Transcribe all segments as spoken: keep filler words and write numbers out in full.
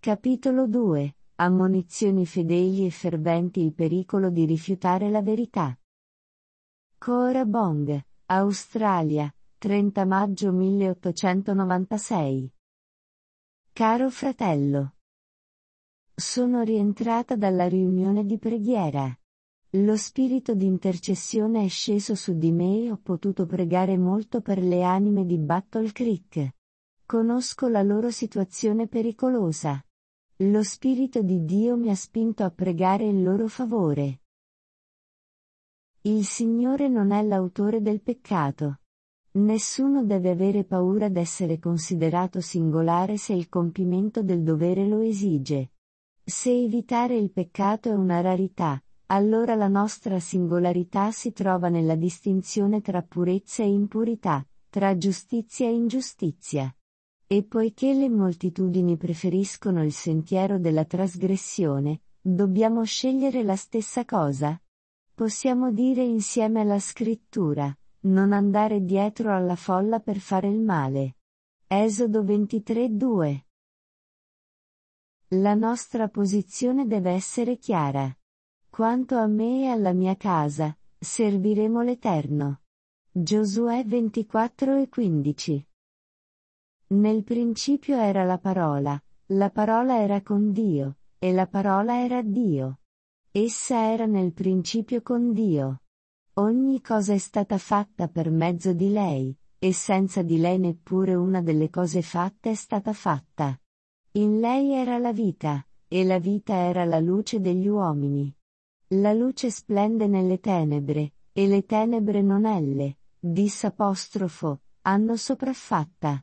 Capitolo due. Ammonizioni fedeli e ferventi: il pericolo di rifiutare la verità. Cora Bong, Australia, trenta maggio milleottocentonovantasei. Caro fratello. Sono rientrata dalla riunione di preghiera. Lo spirito di intercessione è sceso su di me e ho potuto pregare molto per le anime di Battle Creek. Conosco la loro situazione pericolosa. Lo Spirito di Dio mi ha spinto a pregare in loro favore. Il Signore non è l'autore del peccato. Nessuno deve avere paura d'essere considerato singolare se il compimento del dovere lo esige. Se evitare il peccato è una rarità, allora la nostra singolarità si trova nella distinzione tra purezza e impurità, tra giustizia e ingiustizia. E poiché le moltitudini preferiscono il sentiero della trasgressione, dobbiamo scegliere la stessa cosa? Possiamo dire insieme alla Scrittura: non andare dietro alla folla per fare il male. Esodo ventitré due. La nostra posizione deve essere chiara. Quanto a me e alla mia casa, serviremo l'Eterno. Giosuè ventiquattro e quindici. Nel principio era la parola, la parola era con Dio, e la parola era Dio. Essa era nel principio con Dio. Ogni cosa è stata fatta per mezzo di lei, e senza di lei neppure una delle cose fatte è stata fatta. In lei era la vita, e la vita era la luce degli uomini. La luce splende nelle tenebre, e le tenebre non elle, dis apostrofo, hanno sopraffatta.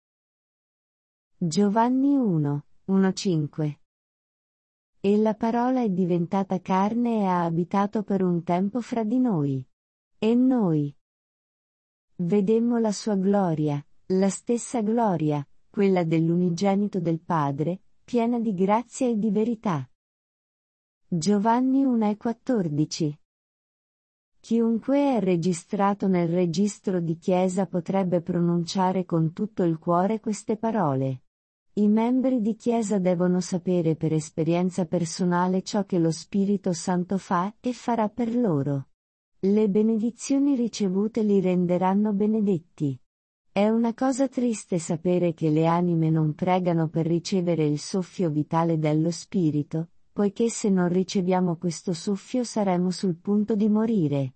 Giovanni uno, uno cinque. E la parola è diventata carne e ha abitato per un tempo fra di noi. E noi vedemmo la sua gloria, la stessa gloria, quella dell'unigenito del Padre, piena di grazia e di verità. Giovanni uno e quattordici. Chiunque è registrato nel registro di chiesa potrebbe pronunciare con tutto il cuore queste parole. I membri di chiesa devono sapere per esperienza personale ciò che lo Spirito Santo fa e farà per loro. Le benedizioni ricevute li renderanno benedetti. È una cosa triste sapere che le anime non pregano per ricevere il soffio vitale dello Spirito, poiché se non riceviamo questo soffio saremo sul punto di morire.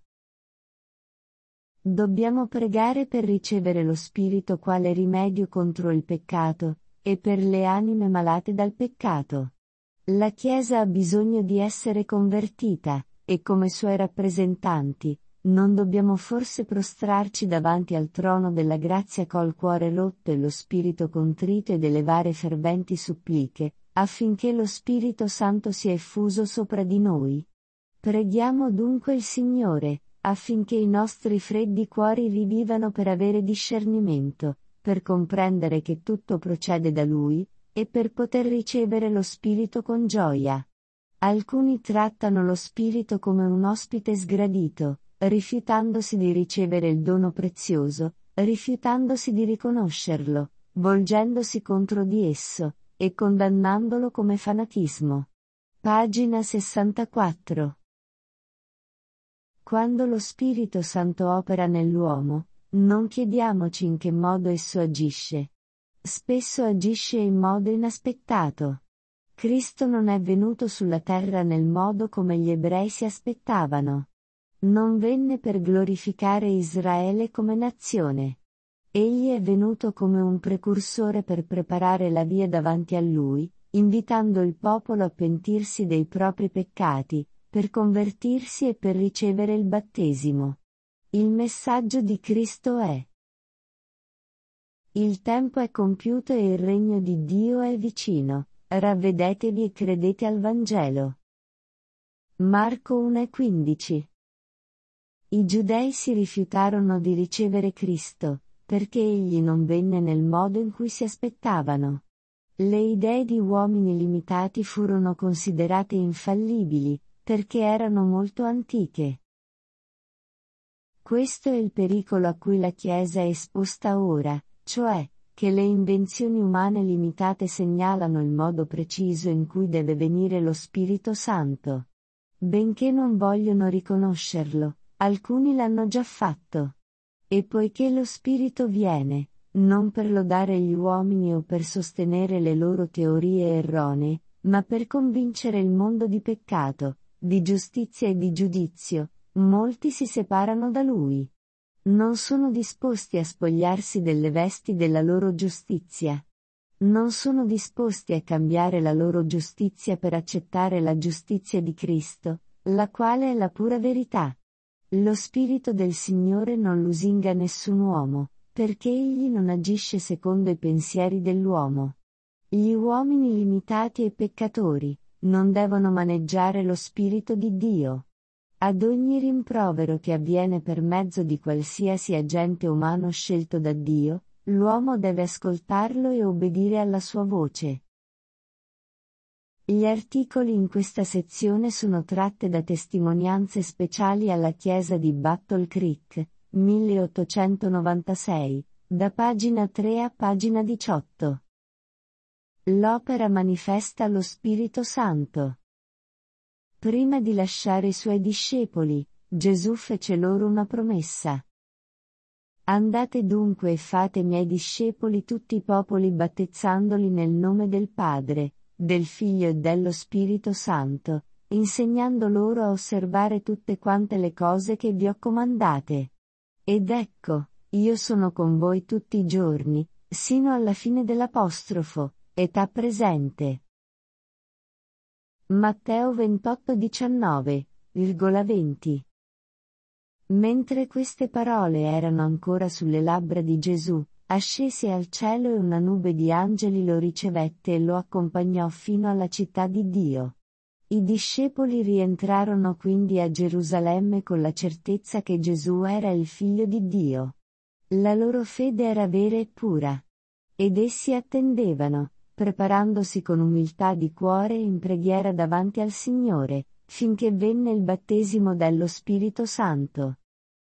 Dobbiamo pregare per ricevere lo Spirito quale rimedio contro il peccato, e per le anime malate dal peccato. La Chiesa ha bisogno di essere convertita, e come suoi rappresentanti, non dobbiamo forse prostrarci davanti al trono della grazia col cuore rotto e lo spirito contrito ed elevare ferventi suppliche, affinché lo Spirito Santo sia effuso sopra di noi? Preghiamo dunque il Signore, affinché i nostri freddi cuori rivivano per avere discernimento, per comprendere che tutto procede da Lui, e per poter ricevere lo Spirito con gioia. Alcuni trattano lo Spirito come un ospite sgradito, rifiutandosi di ricevere il dono prezioso, rifiutandosi di riconoscerlo, volgendosi contro di esso, e condannandolo come fanatismo. Pagina sessantaquattro. Quando lo Spirito Santo opera nell'uomo, non chiediamoci in che modo esso agisce. Spesso agisce in modo inaspettato. Cristo non è venuto sulla terra nel modo come gli ebrei si aspettavano. Non venne per glorificare Israele come nazione. Egli è venuto come un precursore per preparare la via davanti a lui, invitando il popolo a pentirsi dei propri peccati, per convertirsi e per ricevere il battesimo. Il messaggio di Cristo è: il tempo è compiuto e il regno di Dio è vicino, ravvedetevi e credete al Vangelo. Marco uno e quindici. I giudei si rifiutarono di ricevere Cristo, perché egli non venne nel modo in cui si aspettavano. Le idee di uomini limitati furono considerate infallibili, perché erano molto antiche. Questo è il pericolo a cui la Chiesa è esposta ora, cioè, che le invenzioni umane limitate segnalano il modo preciso in cui deve venire lo Spirito Santo. Benché non vogliono riconoscerlo, alcuni l'hanno già fatto. E poiché lo Spirito viene, non per lodare gli uomini o per sostenere le loro teorie erronee, ma per convincere il mondo di peccato, di giustizia e di giudizio, molti si separano da lui. Non sono disposti a spogliarsi delle vesti della loro giustizia. Non sono disposti a cambiare la loro giustizia per accettare la giustizia di Cristo, la quale è la pura verità. Lo Spirito del Signore non lusinga nessun uomo, perché egli non agisce secondo i pensieri dell'uomo. Gli uomini limitati e peccatori non devono maneggiare lo Spirito di Dio. Ad ogni rimprovero che avviene per mezzo di qualsiasi agente umano scelto da Dio, l'uomo deve ascoltarlo e obbedire alla sua voce. Gli articoli in questa sezione sono tratte da testimonianze speciali alla chiesa di Battle Creek, milleottocentonovantasei, da pagina tre a pagina diciotto. L'opera manifesta lo Spirito Santo. Prima di lasciare i suoi discepoli, Gesù fece loro una promessa. Andate dunque e fate miei discepoli tutti i popoli battezzandoli nel nome del Padre, del Figlio e dello Spirito Santo, insegnando loro a osservare tutte quante le cose che vi ho comandate. Ed ecco, io sono con voi tutti i giorni, sino alla fine dell'apostrofo, età presente. Matteo ventotto diciannove, venti. Mentre queste parole erano ancora sulle labbra di Gesù, ascese al cielo e una nube di angeli lo ricevette e lo accompagnò fino alla città di Dio. I discepoli rientrarono quindi a Gerusalemme con la certezza che Gesù era il Figlio di Dio. La loro fede era vera e pura. Ed essi attendevano, preparandosi con umiltà di cuore in preghiera davanti al Signore, finché venne il battesimo dello Spirito Santo.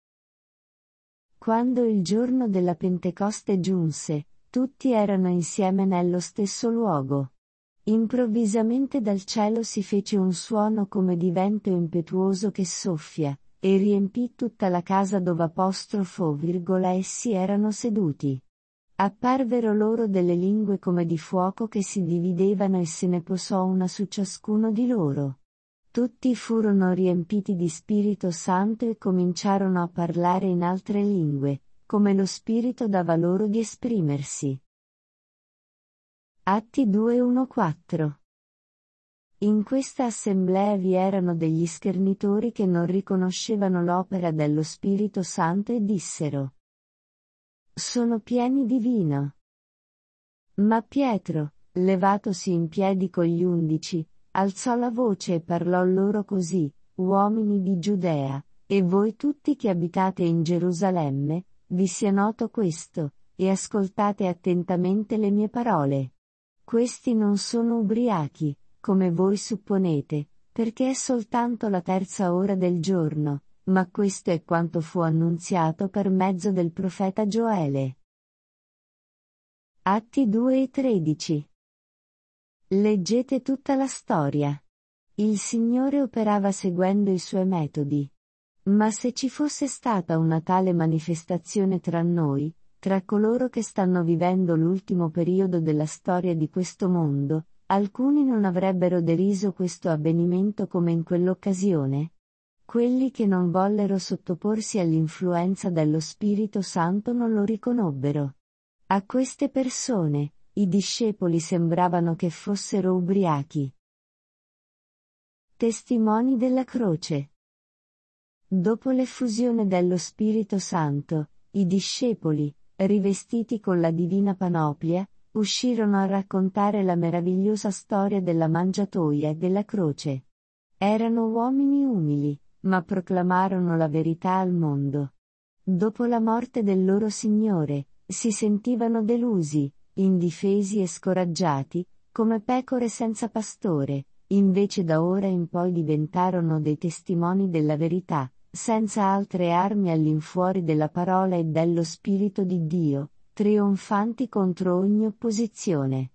Quando il giorno della Pentecoste giunse, tutti erano insieme nello stesso luogo. Improvvisamente dal cielo si fece un suono come di vento impetuoso che soffia, e riempì tutta la casa dove apostrofo virgola essi erano seduti. Apparvero loro delle lingue come di fuoco che si dividevano e se ne posò una su ciascuno di loro. Tutti furono riempiti di Spirito Santo e cominciarono a parlare in altre lingue, come lo Spirito dava loro di esprimersi. Atti due uno quattro. In questa assemblea vi erano degli schernitori che non riconoscevano l'opera dello Spirito Santo e dissero: sono pieni di vino. Ma Pietro, levatosi in piedi con gli undici, alzò la voce e parlò loro così: uomini di Giudea, e voi tutti che abitate in Gerusalemme, vi sia noto questo, e ascoltate attentamente le mie parole. Questi non sono ubriachi, come voi supponete, perché è soltanto la terza ora del giorno, ma questo è quanto fu annunziato per mezzo del profeta Gioele. Atti due e tredici. Leggete tutta la storia. Il Signore operava seguendo i suoi metodi. Ma se ci fosse stata una tale manifestazione tra noi, tra coloro che stanno vivendo l'ultimo periodo della storia di questo mondo, alcuni non avrebbero deriso questo avvenimento come in quell'occasione? Quelli che non vollero sottoporsi all'influenza dello Spirito Santo non lo riconobbero. A queste persone, i discepoli sembravano che fossero ubriachi. Testimoni della croce. Dopo l'effusione dello Spirito Santo, i discepoli, rivestiti con la divina panoplia, uscirono a raccontare la meravigliosa storia della mangiatoia e della croce. Erano uomini umili, ma proclamarono la verità al mondo. Dopo la morte del loro Signore, si sentivano delusi, indifesi e scoraggiati, come pecore senza pastore, invece da ora in poi diventarono dei testimoni della verità, senza altre armi all'infuori della parola e dello Spirito di Dio, trionfanti contro ogni opposizione.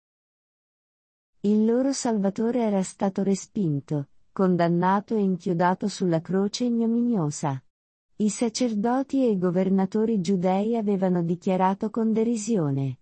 Il loro Salvatore era stato respinto, condannato e inchiodato sulla croce ignominiosa. I sacerdoti e i governatori giudei avevano dichiarato con derisione: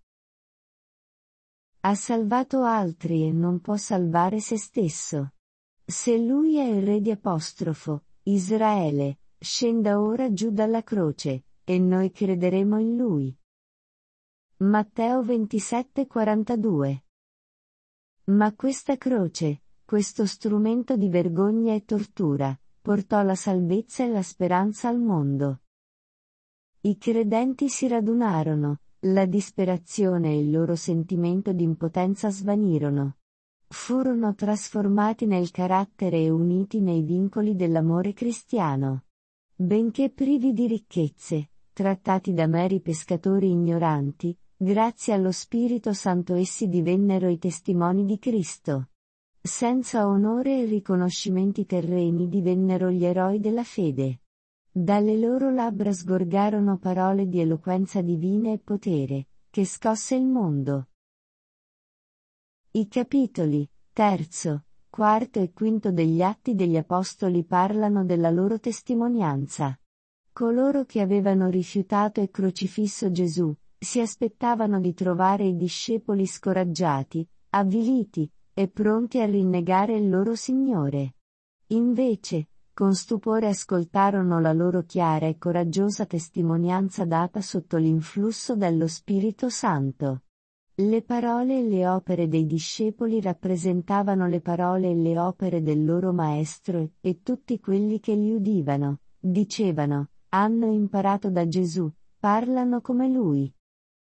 ha salvato altri e non può salvare se stesso. Se lui è il re di apostrofo, Israele, scenda ora giù dalla croce, e noi crederemo in lui. Matteo ventisette quarantadue. Ma questa croce, questo strumento di vergogna e tortura, portò la salvezza e la speranza al mondo. I credenti si radunarono, la disperazione e il loro sentimento di impotenza svanirono. Furono trasformati nel carattere e uniti nei vincoli dell'amore cristiano. Benché privi di ricchezze, trattati da meri pescatori ignoranti, grazie allo Spirito Santo essi divennero i testimoni di Cristo. Senza onore e riconoscimenti terreni divennero gli eroi della fede. Dalle loro labbra sgorgarono parole di eloquenza divina e potere, che scosse il mondo. I capitoli terzo, quarto e quinto degli Atti degli Apostoli parlano della loro testimonianza. Coloro che avevano rifiutato e crocifisso Gesù, si aspettavano di trovare i discepoli scoraggiati, avviliti, e pronti a rinnegare il loro Signore. Invece, con stupore ascoltarono la loro chiara e coraggiosa testimonianza data sotto l'influsso dello Spirito Santo. Le parole e le opere dei discepoli rappresentavano le parole e le opere del loro Maestro, e tutti quelli che li udivano, dicevano, hanno imparato da Gesù, parlano come Lui.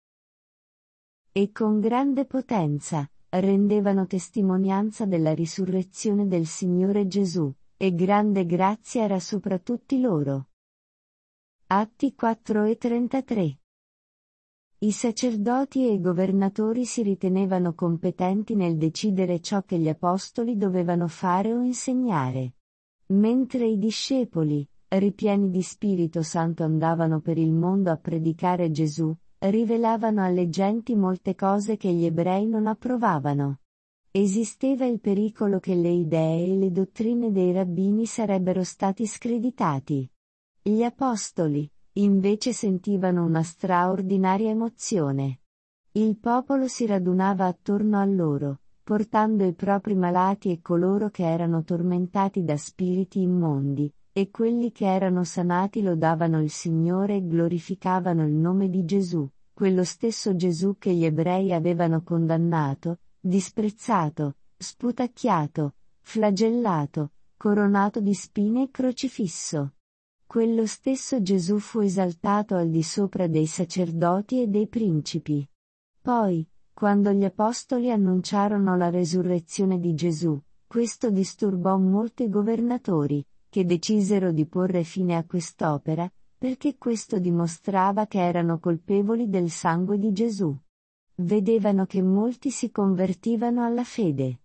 E con grande potenza, rendevano testimonianza della risurrezione del Signore Gesù, e grande grazia era sopra tutti loro. Atti quattro e trentatré. I sacerdoti e i governatori si ritenevano competenti nel decidere ciò che gli apostoli dovevano fare o insegnare. Mentre i discepoli, ripieni di Spirito Santo andavano per il mondo a predicare Gesù, rivelavano alle genti molte cose che gli ebrei non approvavano. Esisteva il pericolo che le idee e le dottrine dei rabbini sarebbero stati screditati. Gli apostoli, invece, sentivano una straordinaria emozione. Il popolo si radunava attorno a loro, portando i propri malati e coloro che erano tormentati da spiriti immondi, e quelli che erano sanati lodavano il Signore e glorificavano il nome di Gesù, quello stesso Gesù che gli ebrei avevano condannato, disprezzato, sputacchiato, flagellato, coronato di spine e crocifisso. Quello stesso Gesù fu esaltato al di sopra dei sacerdoti e dei principi. Poi, quando gli apostoli annunciarono la resurrezione di Gesù, questo disturbò molti governatori, che decisero di porre fine a quest'opera, perché questo dimostrava che erano colpevoli del sangue di Gesù. Vedevano che molti si convertivano alla fede.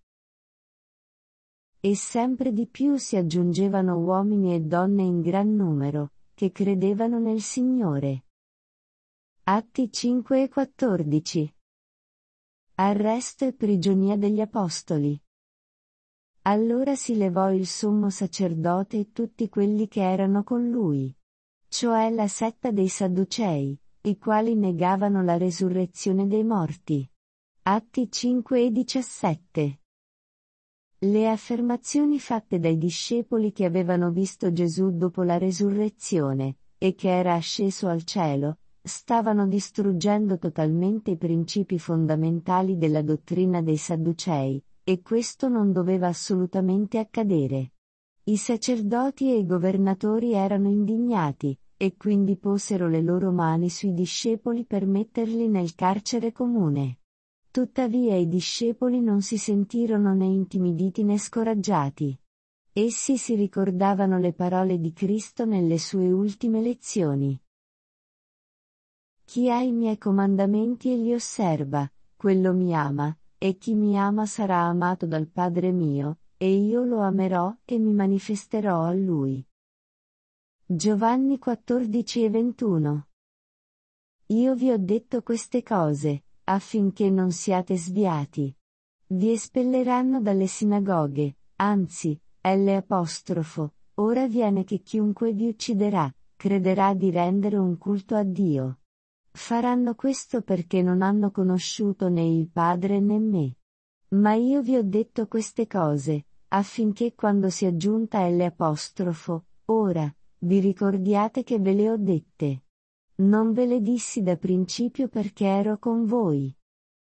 E sempre di più si aggiungevano uomini e donne in gran numero, che credevano nel Signore. Atti cinque e quattordici. Arresto e prigionia degli apostoli. Allora si levò il sommo sacerdote e tutti quelli che erano con lui, cioè la setta dei Sadducei, i quali negavano la resurrezione dei morti. Atti cinque e diciassette. Le affermazioni fatte dai discepoli che avevano visto Gesù dopo la resurrezione, e che era asceso al cielo, stavano distruggendo totalmente i principi fondamentali della dottrina dei Sadducei, e questo non doveva assolutamente accadere. I sacerdoti e i governatori erano indignati, e quindi posero le loro mani sui discepoli per metterli nel carcere comune. Tuttavia i discepoli non si sentirono né intimiditi né scoraggiati. Essi si ricordavano le parole di Cristo nelle sue ultime lezioni. Chi ha i miei comandamenti e li osserva, quello mi ama, e chi mi ama sarà amato dal Padre mio, e io lo amerò e mi manifesterò a lui. Giovanni quattordici e ventuno. Io vi ho detto queste cose, affinché non siate sviati. Vi espelleranno dalle sinagoghe, anzi, L apostrofo, ora viene che chiunque vi ucciderà, crederà di rendere un culto a Dio. Faranno questo perché non hanno conosciuto né il Padre né me. Ma io vi ho detto queste cose, affinché quando sia giunta L apostrofo, ora, vi ricordiate che ve le ho dette. Non ve le dissi da principio perché ero con voi.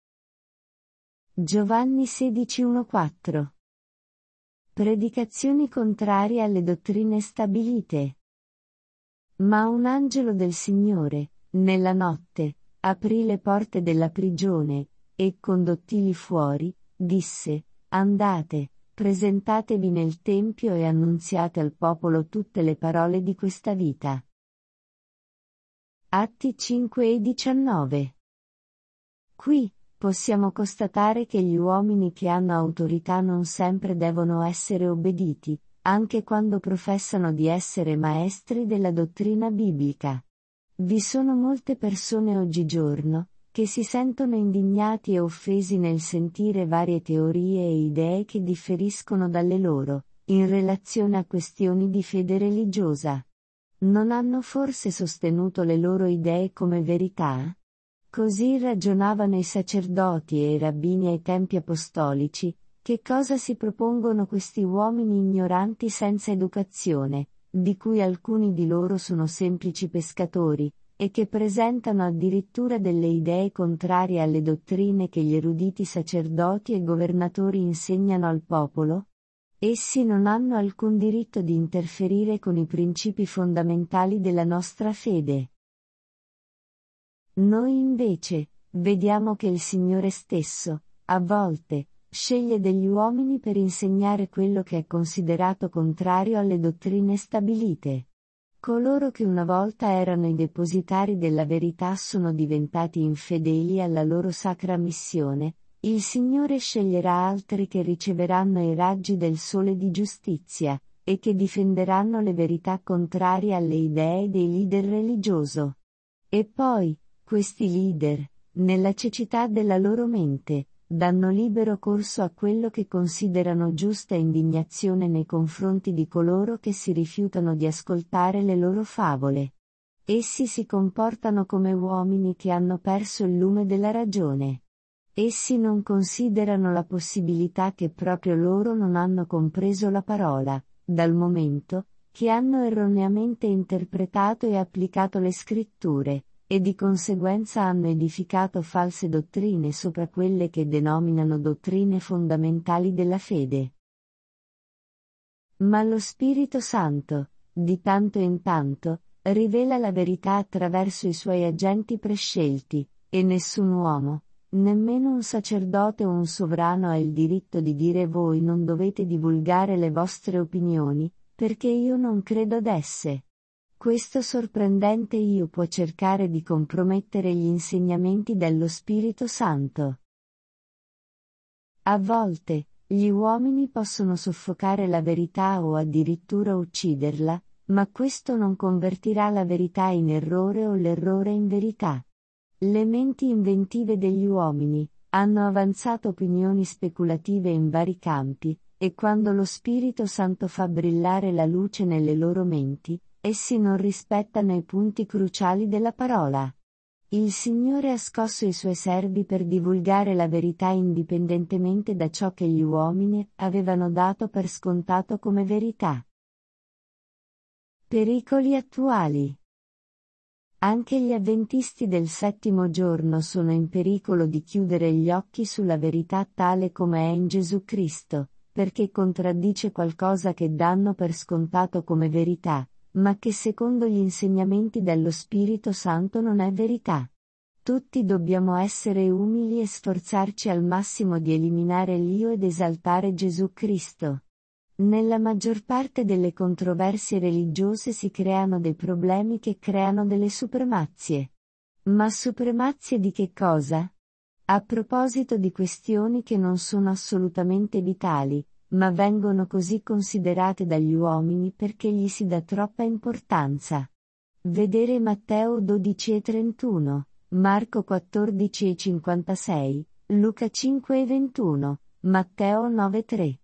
Giovanni sedici uno quattro. Predicazioni contrarie alle dottrine stabilite. Ma un angelo del Signore, nella notte, aprì le porte della prigione, e condottili fuori, disse, andate, presentatevi nel Tempio e annunziate al popolo tutte le parole di questa vita. Atti cinque e diciannove. Qui, possiamo constatare che gli uomini che hanno autorità non sempre devono essere obbediti, anche quando professano di essere maestri della dottrina biblica. Vi sono molte persone oggigiorno, che si sentono indignati e offesi nel sentire varie teorie e idee che differiscono dalle loro, in relazione a questioni di fede religiosa. Non hanno forse sostenuto le loro idee come verità? Così ragionavano i sacerdoti e i rabbini ai tempi apostolici. Che cosa si propongono questi uomini ignoranti senza educazione, di cui alcuni di loro sono semplici pescatori, e che presentano addirittura delle idee contrarie alle dottrine che gli eruditi sacerdoti e governatori insegnano al popolo? Essi non hanno alcun diritto di interferire con i principi fondamentali della nostra fede. Noi invece, vediamo che il Signore stesso, a volte, sceglie degli uomini per insegnare quello che è considerato contrario alle dottrine stabilite. Coloro che una volta erano i depositari della verità sono diventati infedeli alla loro sacra missione. Il Signore sceglierà altri che riceveranno i raggi del sole di giustizia, e che difenderanno le verità contrarie alle idee dei leader religioso. E poi, questi leader, nella cecità della loro mente, danno libero corso a quello che considerano giusta indignazione nei confronti di coloro che si rifiutano di ascoltare le loro favole. Essi si comportano come uomini che hanno perso il lume della ragione. Essi non considerano la possibilità che proprio loro non hanno compreso la parola, dal momento che hanno erroneamente interpretato e applicato le scritture, e di conseguenza hanno edificato false dottrine sopra quelle che denominano dottrine fondamentali della fede. Ma lo Spirito Santo, di tanto in tanto, rivela la verità attraverso i suoi agenti prescelti, e nessun uomo, nemmeno un sacerdote o un sovrano ha il diritto di dire voi non dovete divulgare le vostre opinioni, perché io non credo ad esse. Questo sorprendente io può cercare di compromettere gli insegnamenti dello Spirito Santo. A volte, gli uomini possono soffocare la verità o addirittura ucciderla, ma questo non convertirà la verità in errore o l'errore in verità. Le menti inventive degli uomini hanno avanzato opinioni speculative in vari campi, e quando lo Spirito Santo fa brillare la luce nelle loro menti, essi non rispettano i punti cruciali della parola. Il Signore ha scosso i suoi servi per divulgare la verità indipendentemente da ciò che gli uomini avevano dato per scontato come verità. Pericoli attuali. Anche gli avventisti del settimo giorno sono in pericolo di chiudere gli occhi sulla verità tale come è in Gesù Cristo, perché contraddice qualcosa che danno per scontato come verità, ma che secondo gli insegnamenti dello Spirito Santo non è verità. Tutti dobbiamo essere umili e sforzarci al massimo di eliminare l'io ed esaltare Gesù Cristo. Nella maggior parte delle controversie religiose si creano dei problemi che creano delle supremazie. Ma supremazie di che cosa? A proposito di questioni che non sono assolutamente vitali, ma vengono così considerate dagli uomini perché gli si dà troppa importanza. Vedere Matteo dodici e trentuno. Marco quattordici e cinquantasei, Luca cinque e ventuno, Matteo nove e tre.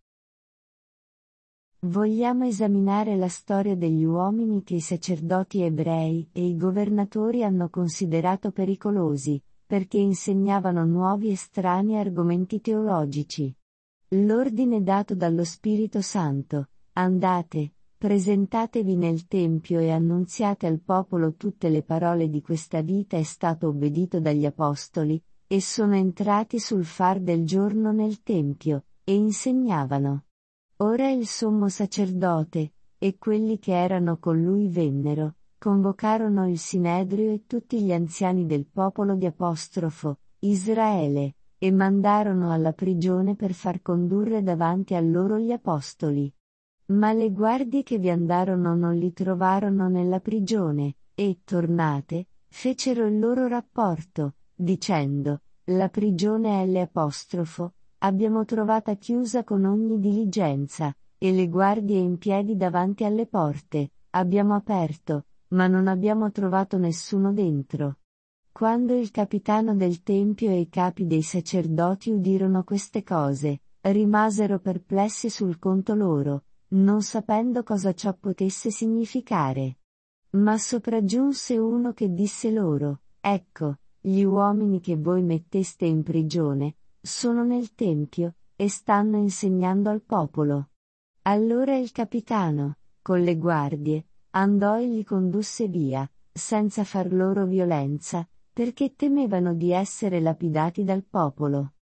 Vogliamo esaminare la storia degli uomini che i sacerdoti ebrei e i governatori hanno considerato pericolosi, perché insegnavano nuovi e strani argomenti teologici. L'ordine dato dallo Spirito Santo, andate, presentatevi nel Tempio e annunziate al popolo tutte le parole di questa vita, è stato obbedito dagli Apostoli, e sono entrati sul far del giorno nel Tempio, e insegnavano. Ora il sommo sacerdote, e quelli che erano con lui vennero, convocarono il Sinedrio e tutti gli anziani del popolo di apostrofo, Israele, e mandarono alla prigione per far condurre davanti a loro gli apostoli. Ma le guardie che vi andarono non li trovarono nella prigione, e, tornate, fecero il loro rapporto, dicendo, la prigione L apostrofo, abbiamo trovata chiusa con ogni diligenza, e le guardie in piedi davanti alle porte, abbiamo aperto, ma non abbiamo trovato nessuno dentro. Quando il capitano del tempio e i capi dei sacerdoti udirono queste cose, rimasero perplessi sul conto loro, non sapendo cosa ciò potesse significare. Ma sopraggiunse uno che disse loro, ecco, gli uomini che voi metteste in prigione, sono nel tempio, e stanno insegnando al popolo. Allora il capitano, con le guardie, andò e li condusse via, senza far loro violenza, perché temevano di essere lapidati dal popolo.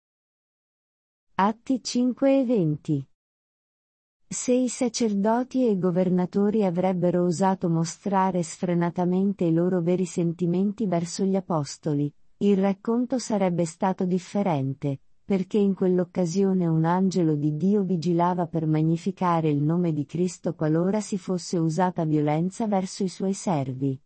Atti cinque e venti. Se i sacerdoti e i governatori avrebbero osato mostrare sfrenatamente i loro veri sentimenti verso gli apostoli, il racconto sarebbe stato differente, perché in quell'occasione un angelo di Dio vigilava per magnificare il nome di Cristo qualora si fosse usata violenza verso i suoi servi.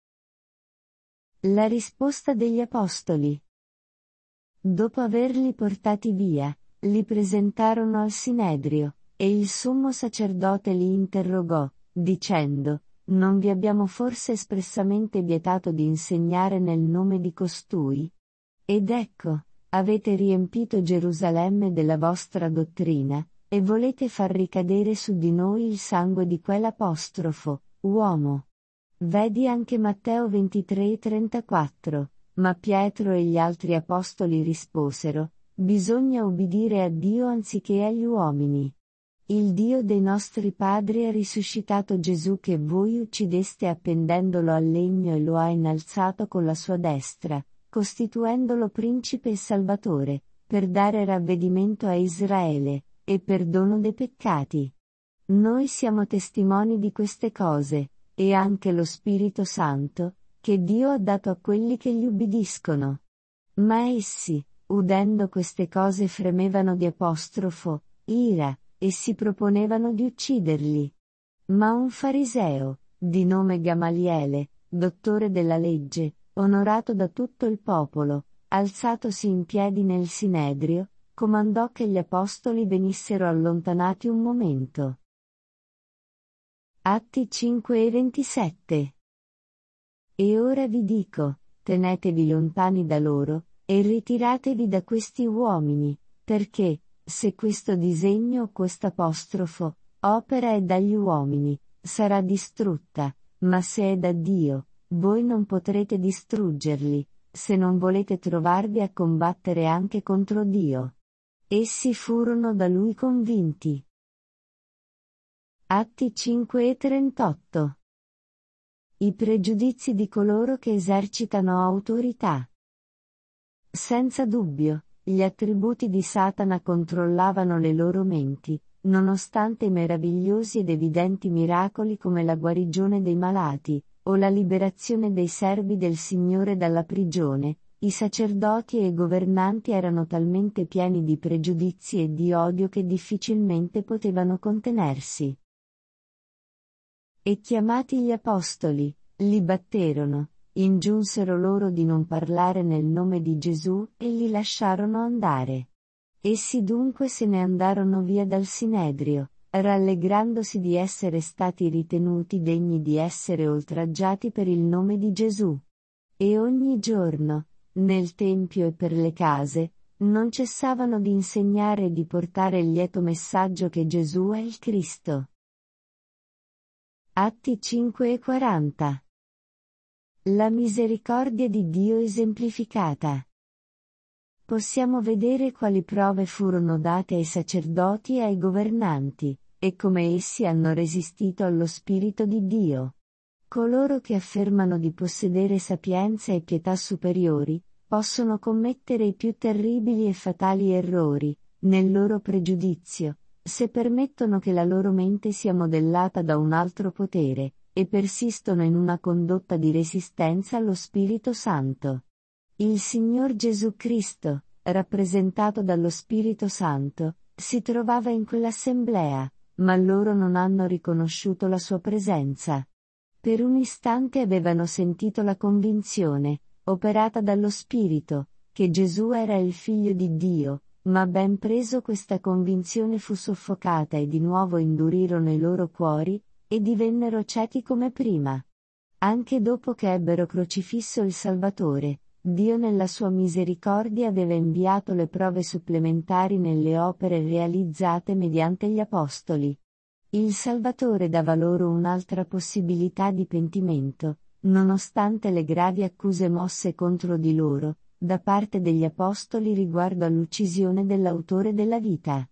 La risposta degli apostoli. Dopo averli portati via, li presentarono al Sinedrio, e il sommo sacerdote li interrogò, dicendo, non vi abbiamo forse espressamente vietato di insegnare nel nome di costui? Ed ecco, avete riempito Gerusalemme della vostra dottrina, e volete far ricadere su di noi il sangue di quell'apostrofo, uomo. Vedi anche Matteo ventitré e trentaquattro, ma Pietro e gli altri apostoli risposero, bisogna obbedire a Dio anziché agli uomini. Il Dio dei nostri padri ha risuscitato Gesù che voi uccideste appendendolo al legno e lo ha innalzato con la sua destra, costituendolo principe e salvatore, per dare ravvedimento a Israele, e perdono dei peccati. Noi siamo testimoni di queste cose, e anche lo Spirito Santo, che Dio ha dato a quelli che gli ubbidiscono. Ma essi, udendo queste cose fremevano di apostrofo, ira, e si proponevano di ucciderli. Ma un fariseo, di nome Gamaliele, dottore della legge, onorato da tutto il popolo, alzatosi in piedi nel Sinedrio, comandò che gli apostoli venissero allontanati un momento. Atti cinque e ventisette. E ora vi dico, tenetevi lontani da loro, e ritiratevi da questi uomini, perché, se questo disegno o quest'apostrofo, opera è dagli uomini, sarà distrutta, ma se è da Dio, voi non potrete distruggerli, se non volete trovarvi a combattere anche contro Dio. Essi furono da lui convinti. Atti cinque e trentotto. I pregiudizi di coloro che esercitano autorità. Senza dubbio, gli attributi di Satana controllavano le loro menti, nonostante i meravigliosi ed evidenti miracoli come la guarigione dei malati, o la liberazione dei servi del Signore dalla prigione. I sacerdoti e i governanti erano talmente pieni di pregiudizi e di odio che difficilmente potevano contenersi. E chiamati gli apostoli, li batterono, ingiunsero loro di non parlare nel nome di Gesù e li lasciarono andare. Essi dunque se ne andarono via dal Sinedrio, rallegrandosi di essere stati ritenuti degni di essere oltraggiati per il nome di Gesù. E ogni giorno, nel tempio e per le case, non cessavano di insegnare e di portare il lieto messaggio che Gesù è il Cristo. Atti cinque e quaranta. La misericordia di Dio esemplificata. Possiamo vedere quali prove furono date ai sacerdoti e ai governanti, e come essi hanno resistito allo Spirito di Dio. Coloro che affermano di possedere sapienza e pietà superiori, possono commettere i più terribili e fatali errori, nel loro pregiudizio, se permettono che la loro mente sia modellata da un altro potere, e persistono in una condotta di resistenza allo Spirito Santo. Il Signor Gesù Cristo, rappresentato dallo Spirito Santo, si trovava in quell'assemblea, ma loro non hanno riconosciuto la sua presenza. Per un istante avevano sentito la convinzione, operata dallo Spirito, che Gesù era il Figlio di Dio, ma ben preso questa convinzione fu soffocata e di nuovo indurirono i loro cuori, e divennero ciechi come prima. Anche dopo che ebbero crocifisso il Salvatore, Dio nella sua misericordia aveva inviato le prove supplementari nelle opere realizzate mediante gli Apostoli. Il Salvatore dava loro un'altra possibilità di pentimento, nonostante le gravi accuse mosse contro di loro, da parte degli Apostoli riguardo all'uccisione dell'autore della vita.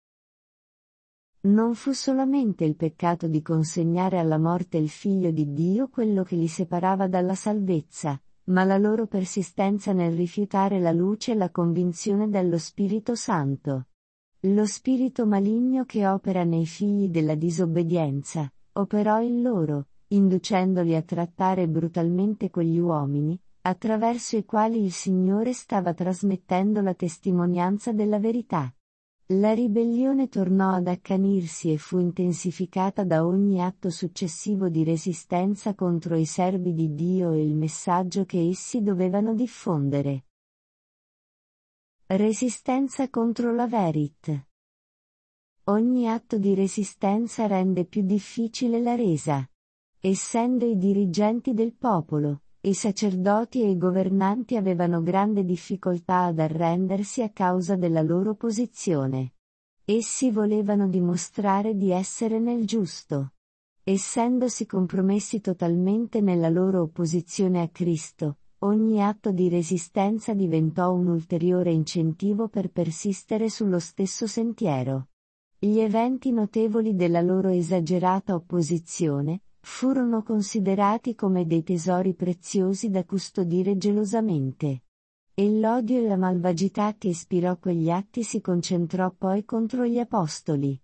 Non fu solamente il peccato di consegnare alla morte il Figlio di Dio quello che li separava dalla salvezza, ma la loro persistenza nel rifiutare la luce e la convinzione dello Spirito Santo. Lo spirito maligno che opera nei figli della disobbedienza, operò in loro, inducendoli a trattare brutalmente quegli uomini, attraverso i quali il Signore stava trasmettendo la testimonianza della verità. La ribellione tornò ad accanirsi e fu intensificata da ogni atto successivo di resistenza contro i servi di Dio e il messaggio che essi dovevano diffondere. Resistenza contro la Verit. Ogni atto di resistenza rende più difficile la resa. Essendo i dirigenti del popolo, i sacerdoti e i governanti avevano grande difficoltà ad arrendersi a causa della loro posizione. Essi volevano dimostrare di essere nel giusto. Essendosi compromessi totalmente nella loro opposizione a Cristo, ogni atto di resistenza diventò un ulteriore incentivo per persistere sullo stesso sentiero. Gli eventi notevoli della loro esagerata opposizione, furono considerati come dei tesori preziosi da custodire gelosamente. E l'odio e la malvagità che ispirò quegli atti si concentrò poi contro gli Apostoli.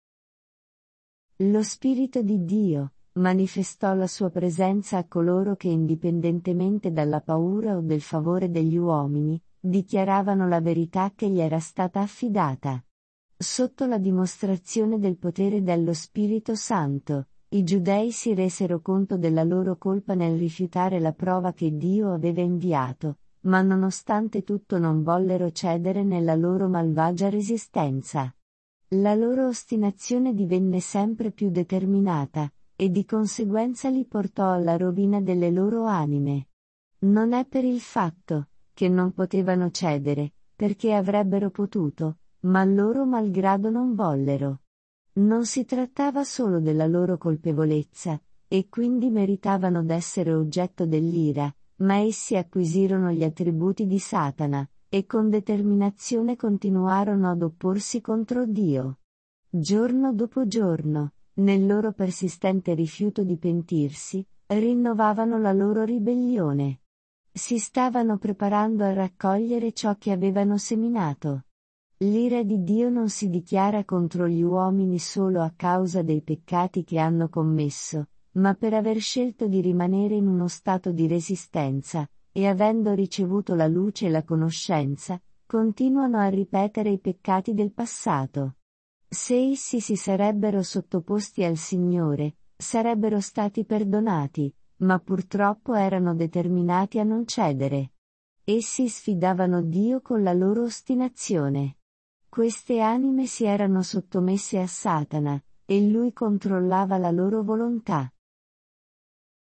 Lo Spirito di Dio manifestò la sua presenza a coloro che indipendentemente dalla paura o del favore degli uomini, dichiaravano la verità che gli era stata affidata. Sotto la dimostrazione del potere dello Spirito Santo, i giudei si resero conto della loro colpa nel rifiutare la prova che Dio aveva inviato, ma nonostante tutto non vollero cedere nella loro malvagia resistenza. La loro ostinazione divenne sempre più determinata, e di conseguenza li portò alla rovina delle loro anime. Non è per il fatto che non potevano cedere, perché avrebbero potuto, ma loro malgrado non vollero. Non si trattava solo della loro colpevolezza, e quindi meritavano d'essere oggetto dell'ira, ma essi acquisirono gli attributi di Satana, e con determinazione continuarono ad opporsi contro Dio. Giorno dopo giorno, nel loro persistente rifiuto di pentirsi, rinnovavano la loro ribellione. Si stavano preparando a raccogliere ciò che avevano seminato. L'ira di Dio non si dichiara contro gli uomini solo a causa dei peccati che hanno commesso, ma per aver scelto di rimanere in uno stato di resistenza, e avendo ricevuto la luce e la conoscenza, continuano a ripetere i peccati del passato. Se essi si sarebbero sottoposti al Signore, sarebbero stati perdonati, ma purtroppo erano determinati a non cedere. Essi sfidavano Dio con la loro ostinazione. Queste anime si erano sottomesse a Satana, e lui controllava la loro volontà.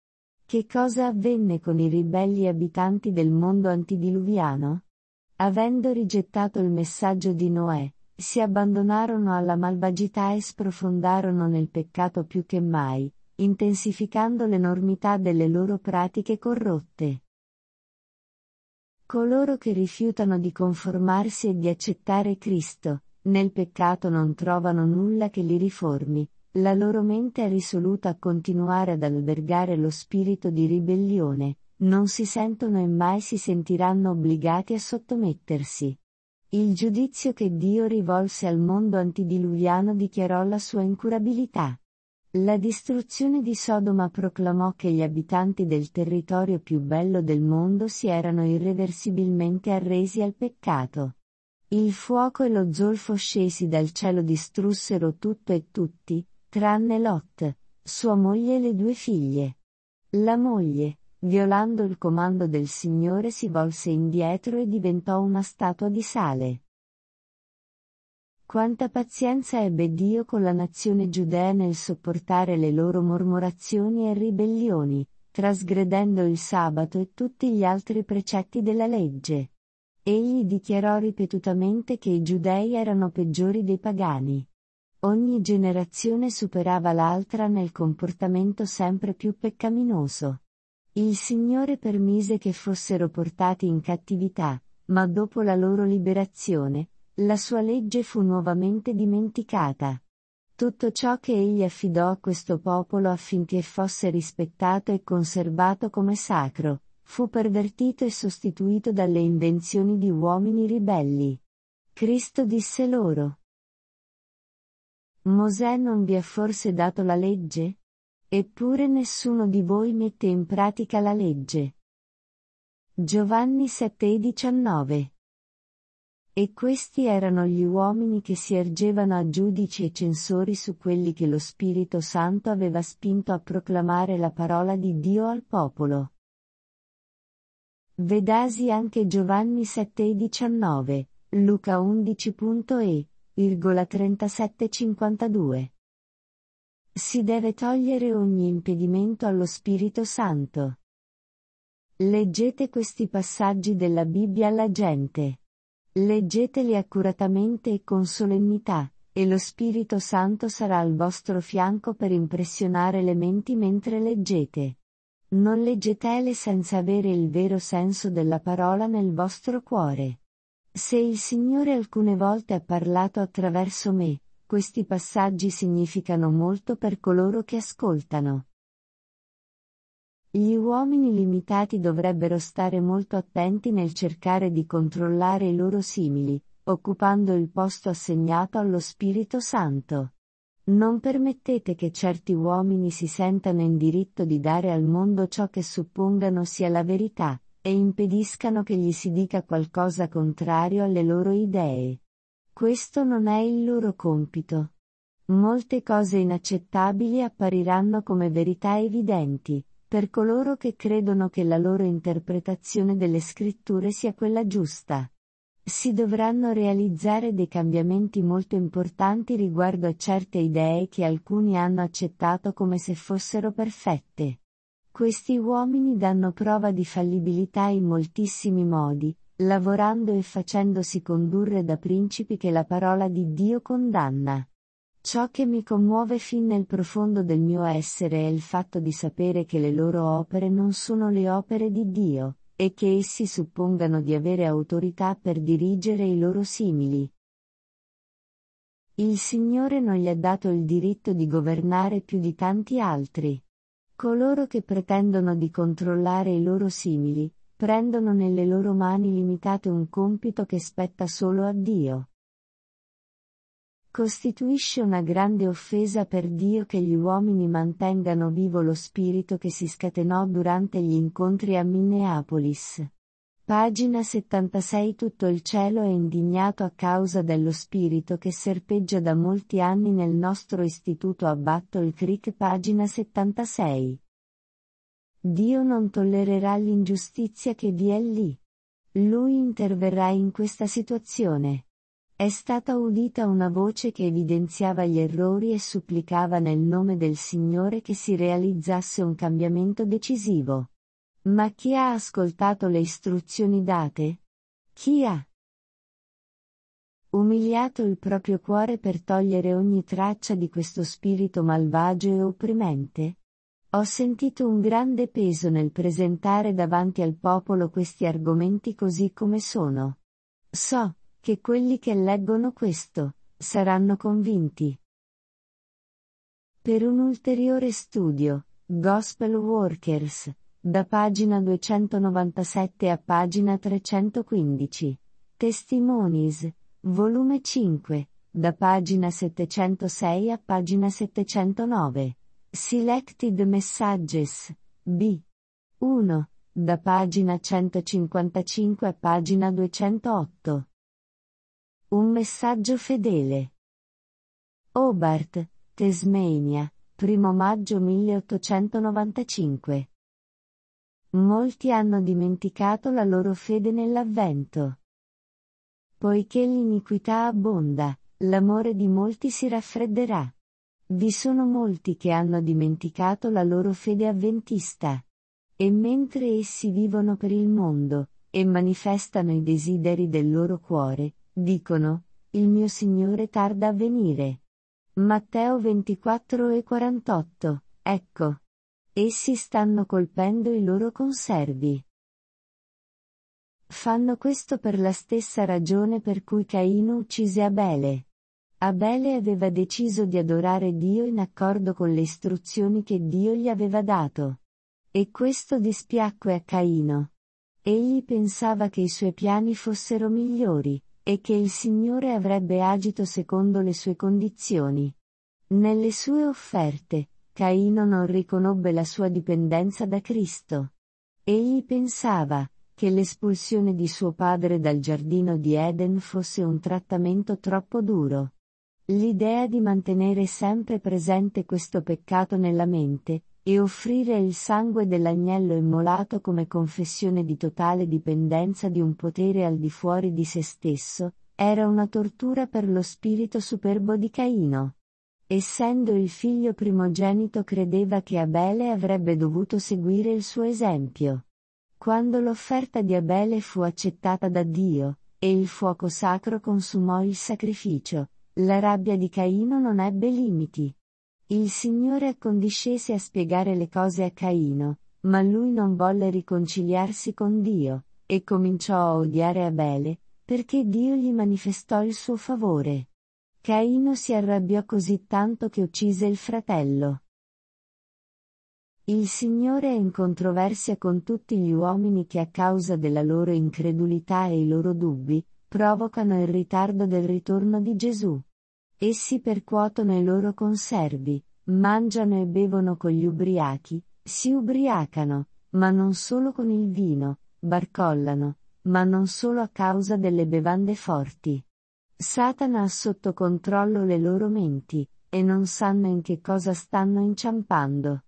Che cosa avvenne con i ribelli abitanti del mondo antidiluviano? Avendo rigettato il messaggio di Noè, si abbandonarono alla malvagità e sprofondarono nel peccato più che mai, intensificando l'enormità delle loro pratiche corrotte. Coloro che rifiutano di conformarsi e di accettare Cristo, nel peccato non trovano nulla che li riformi, la loro mente è risoluta a continuare ad albergare lo spirito di ribellione, non si sentono e mai si sentiranno obbligati a sottomettersi. Il giudizio che Dio rivolse al mondo antidiluviano dichiarò la sua incurabilità. La distruzione di Sodoma proclamò che gli abitanti del territorio più bello del mondo si erano irreversibilmente arresi al peccato. Il fuoco e lo zolfo scesi dal cielo distrussero tutto e tutti, tranne Lot, sua moglie e le due figlie. La moglie, violando il comando del Signore, si volse indietro e diventò una statua di sale. Quanta pazienza ebbe Dio con la nazione giudea nel sopportare le loro mormorazioni e ribellioni, trasgredendo il sabato e tutti gli altri precetti della legge. Egli dichiarò ripetutamente che i giudei erano peggiori dei pagani. Ogni generazione superava l'altra nel comportamento sempre più peccaminoso. Il Signore permise che fossero portati in cattività, ma dopo la loro liberazione, la sua legge fu nuovamente dimenticata. Tutto ciò che egli affidò a questo popolo affinché fosse rispettato e conservato come sacro, fu pervertito e sostituito dalle invenzioni di uomini ribelli. Cristo disse loro: Mosè non vi ha forse dato la legge? Eppure nessuno di voi mette in pratica la legge. Giovanni sette e diciannove. E questi erano gli uomini che si ergevano a giudici e censori su quelli che lo Spirito Santo aveva spinto a proclamare la parola di Dio al popolo. Vedasi anche Giovanni sette e diciannove, Luca undici e trentasette cinquantadue. Si deve togliere ogni impedimento allo Spirito Santo. Leggete questi passaggi della Bibbia alla gente. Leggeteli accuratamente e con solennità, e lo Spirito Santo sarà al vostro fianco per impressionare le menti mentre leggete. Non leggetele senza avere il vero senso della parola nel vostro cuore. Se il Signore alcune volte ha parlato attraverso me, questi passaggi significano molto per coloro che ascoltano. Gli uomini limitati dovrebbero stare molto attenti nel cercare di controllare i loro simili, occupando il posto assegnato allo Spirito Santo. Non permettete che certi uomini si sentano in diritto di dare al mondo ciò che suppongano sia la verità, e impediscano che gli si dica qualcosa contrario alle loro idee. Questo non è il loro compito. Molte cose inaccettabili appariranno come verità evidenti, per coloro che credono che la loro interpretazione delle scritture sia quella giusta. Si dovranno realizzare dei cambiamenti molto importanti riguardo a certe idee che alcuni hanno accettato come se fossero perfette. Questi uomini danno prova di fallibilità in moltissimi modi, lavorando e facendosi condurre da principi che la parola di Dio condanna. Ciò che mi commuove fin nel profondo del mio essere è il fatto di sapere che le loro opere non sono le opere di Dio, e che essi suppongano di avere autorità per dirigere i loro simili. Il Signore non gli ha dato il diritto di governare più di tanti altri. Coloro che pretendono di controllare i loro simili, prendono nelle loro mani limitate un compito che spetta solo a Dio. Costituisce una grande offesa per Dio che gli uomini mantengano vivo lo spirito che si scatenò durante gli incontri a Minneapolis. Pagina settantasei. Tutto il cielo è indignato a causa dello spirito che serpeggia da molti anni nel nostro istituto a Battle Creek. Pagina settantasei. Dio non tollererà l'ingiustizia che vi è lì. Lui interverrà in questa situazione. È stata udita una voce che evidenziava gli errori e supplicava nel nome del Signore che si realizzasse un cambiamento decisivo. Ma chi ha ascoltato le istruzioni date? Chi ha umiliato il proprio cuore per togliere ogni traccia di questo spirito malvagio e opprimente? Ho sentito un grande peso nel presentare davanti al popolo questi argomenti così come sono. So che quelli che leggono questo saranno convinti. Per un ulteriore studio, Gospel Workers, da pagina duecentonovantasette a pagina trecentoquindici. Testimonies, volume cinque, da pagina settecentosei a pagina settecentonove. Selected Messages, B. uno, da pagina centocinquantacinque a pagina duecentootto. Un messaggio fedele. Hobart, Tasmania, primo maggio milleottocentonovantacinque. Molti hanno dimenticato la loro fede nell'avvento. Poiché l'iniquità abbonda, l'amore di molti si raffredderà. Vi sono molti che hanno dimenticato la loro fede avventista. E mentre essi vivono per il mondo, e manifestano i desideri del loro cuore, dicono, il mio Signore tarda a venire. Matteo ventiquattro e quarantotto, ecco. Essi stanno colpendo i loro conservi. Fanno questo per la stessa ragione per cui Caino uccise Abele. Abele aveva deciso di adorare Dio in accordo con le istruzioni che Dio gli aveva dato. E questo dispiacque a Caino. Egli pensava che i suoi piani fossero migliori, e che il Signore avrebbe agito secondo le sue condizioni. Nelle sue offerte, Caino non riconobbe la sua dipendenza da Cristo. Egli pensava che l'espulsione di suo padre dal giardino di Eden fosse un trattamento troppo duro. L'idea di mantenere sempre presente questo peccato nella mente, e offrire il sangue dell'agnello immolato come confessione di totale dipendenza di un potere al di fuori di se stesso, era una tortura per lo spirito superbo di Caino. Essendo il figlio primogenito credeva che Abele avrebbe dovuto seguire il suo esempio. Quando l'offerta di Abele fu accettata da Dio, e il fuoco sacro consumò il sacrificio, la rabbia di Caino non ebbe limiti. Il Signore accondiscese a spiegare le cose a Caino, ma lui non volle riconciliarsi con Dio, e cominciò a odiare Abele, perché Dio gli manifestò il suo favore. Caino si arrabbiò così tanto che uccise il fratello. Il Signore è in controversia con tutti gli uomini che a causa della loro incredulità e i loro dubbi, provocano il ritardo del ritorno di Gesù. Essi percuotono i loro conservi, mangiano e bevono con gli ubriachi, si ubriacano, ma non solo con il vino, barcollano, ma non solo a causa delle bevande forti. Satana ha sotto controllo le loro menti, e non sanno in che cosa stanno inciampando.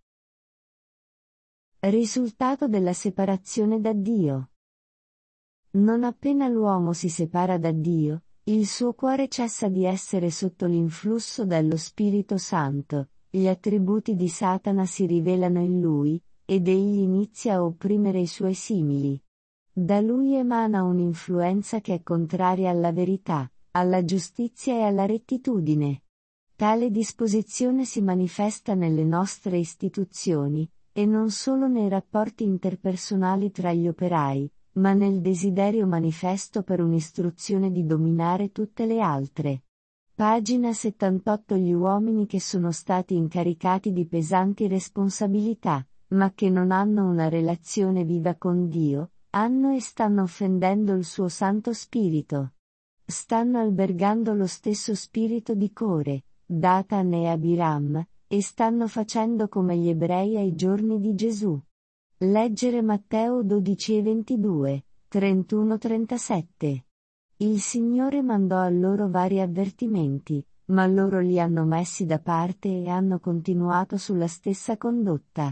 Risultato della separazione da Dio. Non appena l'uomo si separa da Dio, il suo cuore cessa di essere sotto l'influsso dello Spirito Santo, gli attributi di Satana si rivelano in lui, ed egli inizia a opprimere i suoi simili. Da lui emana un'influenza che è contraria alla verità, alla giustizia e alla rettitudine. Tale disposizione si manifesta nelle nostre istituzioni, e non solo nei rapporti interpersonali tra gli operai, ma nel desiderio manifesto per un'istruzione di dominare tutte le altre. Pagina settantotto. Gli uomini che sono stati incaricati di pesanti responsabilità, ma che non hanno una relazione viva con Dio, hanno e stanno offendendo il suo Santo Spirito. Stanno albergando lo stesso spirito di Core, Datan e Abiram, e stanno facendo come gli ebrei ai giorni di Gesù. Leggere Matteo dodici e ventidue, trentuno trentasette. Il Signore mandò a loro vari avvertimenti, ma loro li hanno messi da parte e hanno continuato sulla stessa condotta.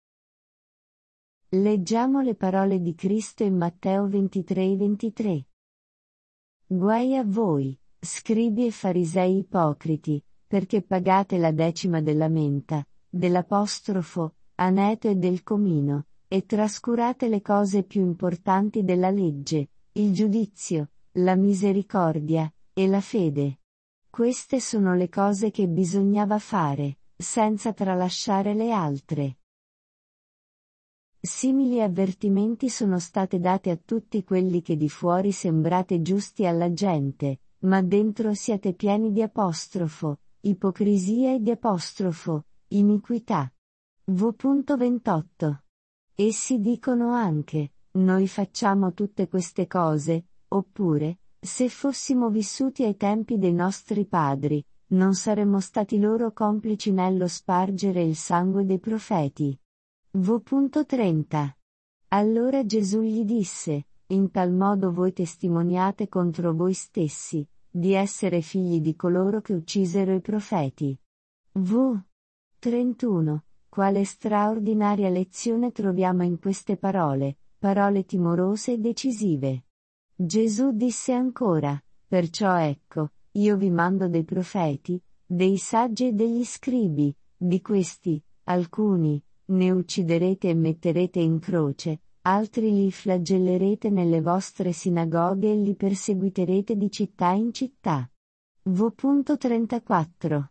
Leggiamo le parole di Cristo in Matteo ventitré e ventitré. Guai a voi, scribi e farisei ipocriti, perché pagate la decima della menta, dell'apostrofo, aneto e del comino, e trascurate le cose più importanti della legge, il giudizio, la misericordia, e la fede. Queste sono le cose che bisognava fare, senza tralasciare le altre. Simili avvertimenti sono state date a tutti quelli che di fuori sembrate giusti alla gente, ma dentro siete pieni di apostrofo, ipocrisia e di apostrofo, iniquità. V ventotto. Essi dicono anche, noi facciamo tutte queste cose, oppure, se fossimo vissuti ai tempi dei nostri padri, non saremmo stati loro complici nello spargere il sangue dei profeti. V trenta. Allora Gesù gli disse, in tal modo voi testimoniate contro voi stessi, di essere figli di coloro che uccisero i profeti. V trentuno. Quale straordinaria lezione troviamo in queste parole, parole timorose e decisive. Gesù disse ancora, perciò ecco, io vi mando dei profeti, dei saggi e degli scribi, di questi, alcuni, ne ucciderete e metterete in croce, altri li flagellerete nelle vostre sinagoghe e li perseguiterete di città in città. V trentaquattro.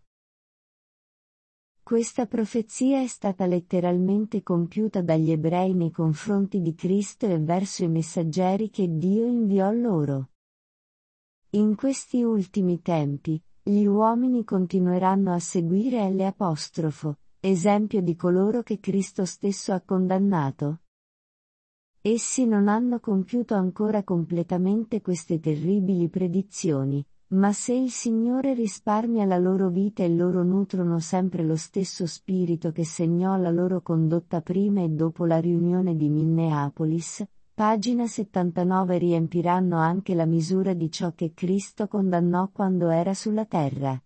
Questa profezia è stata letteralmente compiuta dagli ebrei nei confronti di Cristo e verso i messaggeri che Dio inviò loro. In questi ultimi tempi, gli uomini continueranno a seguire l'apostrofo, esempio di coloro che Cristo stesso ha condannato. Essi non hanno compiuto ancora completamente queste terribili predizioni, ma se il Signore risparmia la loro vita e loro nutrono sempre lo stesso spirito che segnò la loro condotta prima e dopo la riunione di Minneapolis, pagina settantanove, riempiranno anche la misura di ciò che Cristo condannò quando era sulla terra.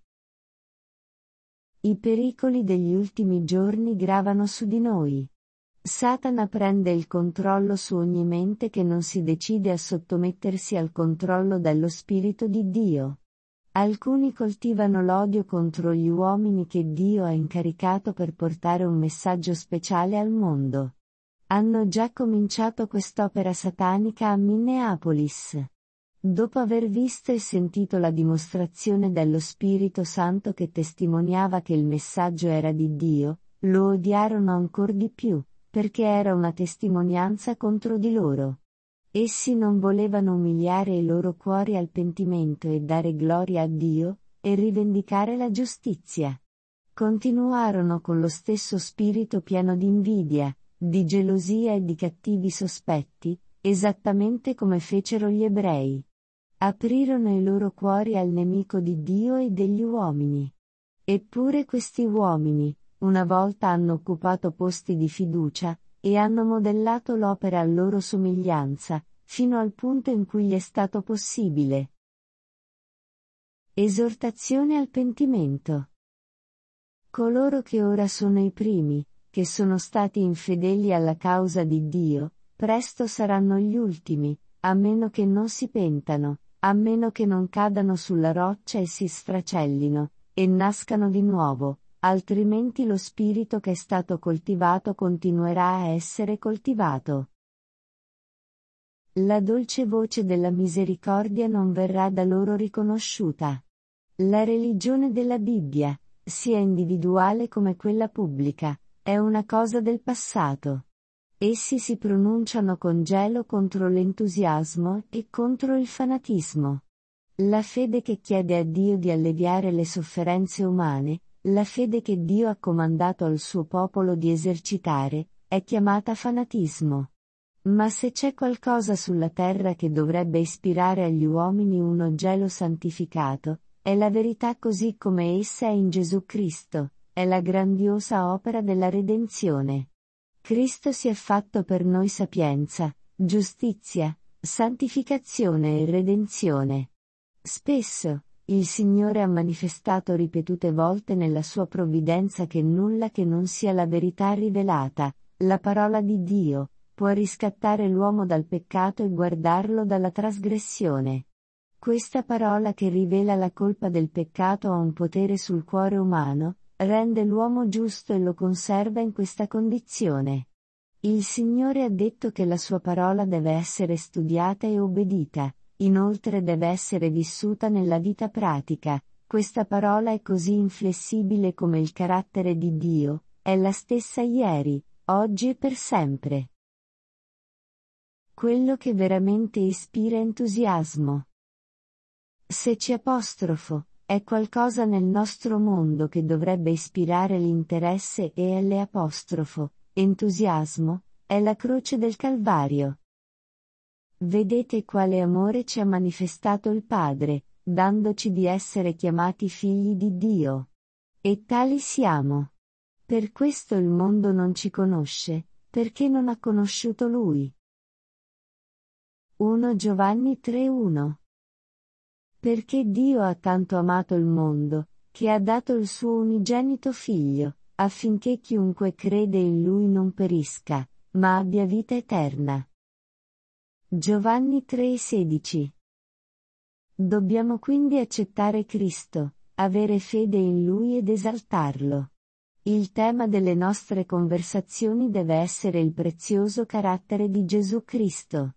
I pericoli degli ultimi giorni gravano su di noi. Satana prende il controllo su ogni mente che non si decide a sottomettersi al controllo dello Spirito di Dio. Alcuni coltivano l'odio contro gli uomini che Dio ha incaricato per portare un messaggio speciale al mondo. Hanno già cominciato quest'opera satanica a Minneapolis. Dopo aver visto e sentito la dimostrazione dello Spirito Santo che testimoniava che il messaggio era di Dio, lo odiarono ancor di più, perché era una testimonianza contro di loro. Essi non volevano umiliare i loro cuori al pentimento e dare gloria a Dio, e rivendicare la giustizia. Continuarono con lo stesso spirito pieno di invidia, di gelosia e di cattivi sospetti, esattamente come fecero gli ebrei. Aprirono i loro cuori al nemico di Dio e degli uomini. Eppure questi uomini, una volta hanno occupato posti di fiducia, e hanno modellato l'opera a loro somiglianza, fino al punto in cui gli è stato possibile. Esortazione al pentimento. Coloro che ora sono i primi, che sono stati infedeli alla causa di Dio, presto saranno gli ultimi, a meno che non si pentano, a meno che non cadano sulla roccia e si sfracellino, e nascano di nuovo, altrimenti lo spirito che è stato coltivato continuerà a essere coltivato. La dolce voce della misericordia non verrà da loro riconosciuta. La religione della Bibbia, sia individuale come quella pubblica, è una cosa del passato. Essi si pronunciano con gelo contro l'entusiasmo e contro il fanatismo. La fede che chiede a Dio di alleviare le sofferenze umane, la fede che Dio ha comandato al suo popolo di esercitare, è chiamata fanatismo. Ma se c'è qualcosa sulla terra che dovrebbe ispirare agli uomini uno gelo santificato, è la verità così come essa è in Gesù Cristo, è la grandiosa opera della redenzione. Cristo si è fatto per noi sapienza, giustizia, santificazione e redenzione. Spesso, il Signore ha manifestato ripetute volte nella sua provvidenza che nulla che non sia la verità rivelata, la parola di Dio, può riscattare l'uomo dal peccato e guardarlo dalla trasgressione. Questa parola che rivela la colpa del peccato ha un potere sul cuore umano, rende l'uomo giusto e lo conserva in questa condizione. Il Signore ha detto che la sua parola deve essere studiata e obbedita, inoltre deve essere vissuta nella vita pratica. Questa parola è così inflessibile come il carattere di Dio, è la stessa ieri, oggi e per sempre. Quello che veramente ispira entusiasmo. Se c'è apostrofo, è qualcosa nel nostro mondo che dovrebbe ispirare l'interesse e L apostrofo, entusiasmo, è la croce del Calvario. Vedete quale amore ci ha manifestato il Padre, dandoci di essere chiamati figli di Dio. E tali siamo. Per questo il mondo non ci conosce, perché non ha conosciuto Lui. primo Giovanni tre uno. Perché Dio ha tanto amato il mondo, che ha dato il suo unigenito Figlio, affinché chiunque crede in Lui non perisca, ma abbia vita eterna. Giovanni tre sedici. Dobbiamo quindi accettare Cristo, avere fede in Lui ed esaltarlo. Il tema delle nostre conversazioni deve essere il prezioso carattere di Gesù Cristo.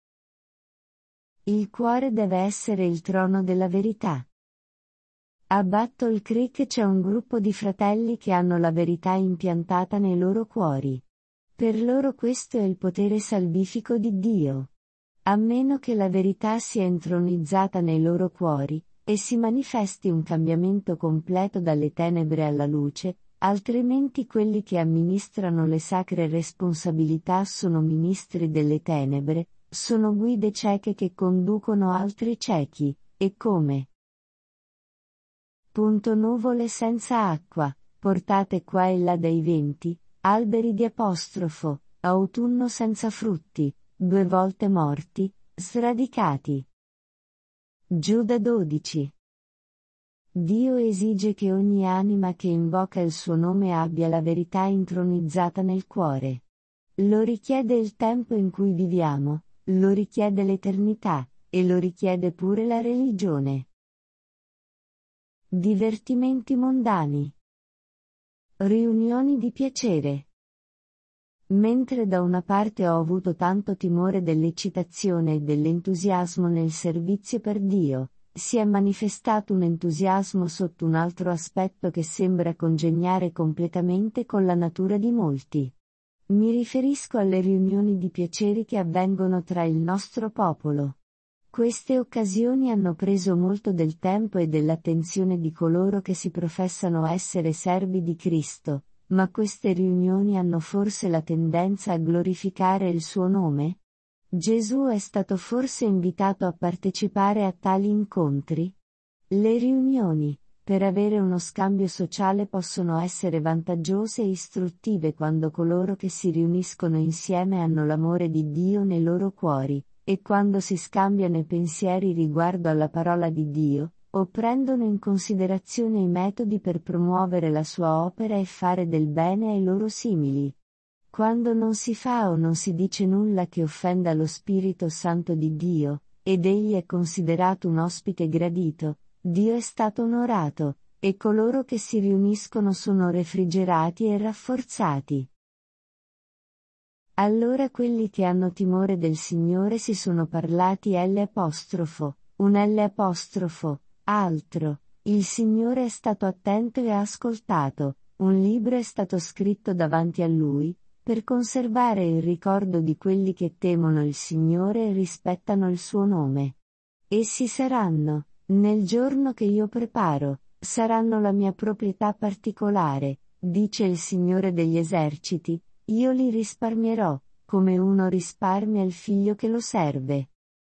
Il cuore deve essere il trono della verità. A Battle Creek c'è un gruppo di fratelli che hanno la verità impiantata nei loro cuori. Per loro questo è il potere salvifico di Dio. A meno che la verità sia intronizzata nei loro cuori, e si manifesti un cambiamento completo dalle tenebre alla luce, altrimenti quelli che amministrano le sacre responsabilità sono ministri delle tenebre, sono guide cieche che conducono altri ciechi, e come? Punto nuvole senza acqua, portate qua e là dai venti, alberi di apostrofo, autunno senza frutti, due volte morti, sradicati. Giuda dodici. Dio esige che ogni anima che invoca il suo nome abbia la verità intronizzata nel cuore. Lo richiede il tempo in cui viviamo, lo richiede l'eternità, e lo richiede pure la religione. Divertimenti mondani. Riunioni di piacere. Mentre da una parte ho avuto tanto timore dell'eccitazione e dell'entusiasmo nel servizio per Dio, si è manifestato un entusiasmo sotto un altro aspetto che sembra congegnare completamente con la natura di molti. Mi riferisco alle riunioni di piaceri che avvengono tra il nostro popolo. Queste occasioni hanno preso molto del tempo e dell'attenzione di coloro che si professano essere servi di Cristo, ma queste riunioni hanno forse la tendenza a glorificare il suo nome? Gesù è stato forse invitato a partecipare a tali incontri? Le riunioni, per avere uno scambio sociale, possono essere vantaggiose e istruttive quando coloro che si riuniscono insieme hanno l'amore di Dio nei loro cuori, e quando si scambiano i pensieri riguardo alla parola di Dio, o prendono in considerazione i metodi per promuovere la sua opera e fare del bene ai loro simili. Quando non si fa o non si dice nulla che offenda lo Spirito Santo di Dio, ed egli è considerato un ospite gradito, Dio è stato onorato, e coloro che si riuniscono sono refrigerati e rafforzati. Allora quelli che hanno timore del Signore si sono parlati L apostrofo, un L apostrofo, altro, il Signore è stato attento e ha ascoltato, un libro è stato scritto davanti a Lui, per conservare il ricordo di quelli che temono il Signore e rispettano il suo nome. Essi saranno, nel giorno che io preparo, saranno la mia proprietà particolare, dice il Signore degli eserciti, io li risparmierò, come uno risparmia il figlio che lo serve.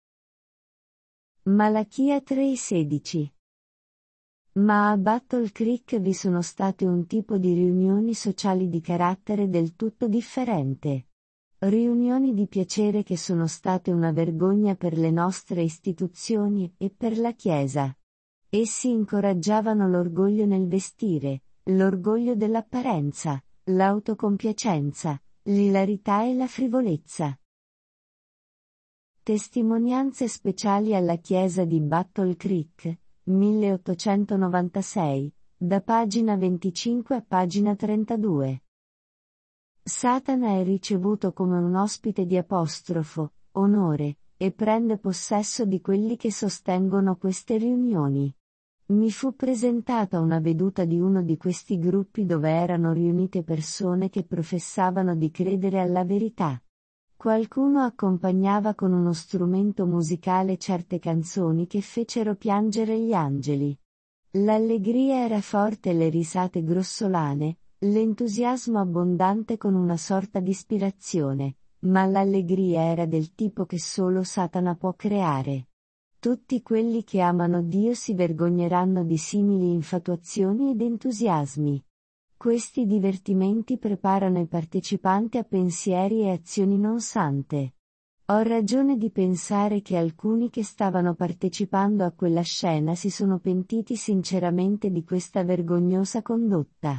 Malachia tre sedici. Ma a Battle Creek vi sono state un tipo di riunioni sociali di carattere del tutto differente. Riunioni di piacere che sono state una vergogna per le nostre istituzioni e per la Chiesa. Essi incoraggiavano l'orgoglio nel vestire, l'orgoglio dell'apparenza, l'autocompiacenza, l'ilarità e la frivolezza. Testimonianze speciali alla chiesa di Battle Creek, milleottocentonovantasei, da pagina venticinque a pagina trentadue. Satana è ricevuto come un ospite di apostrofo, onore, e prende possesso di quelli che sostengono queste riunioni. Mi fu presentata una veduta di uno di questi gruppi dove erano riunite persone che professavano di credere alla verità. Qualcuno accompagnava con uno strumento musicale certe canzoni che fecero piangere gli angeli. L'allegria era forte e le risate grossolane, l'entusiasmo abbondante con una sorta di ispirazione, ma l'allegria era del tipo che solo Satana può creare. Tutti quelli che amano Dio si vergogneranno di simili infatuazioni ed entusiasmi. Questi divertimenti preparano i partecipanti a pensieri e azioni non sante. Ho ragione di pensare che alcuni che stavano partecipando a quella scena si sono pentiti sinceramente di questa vergognosa condotta.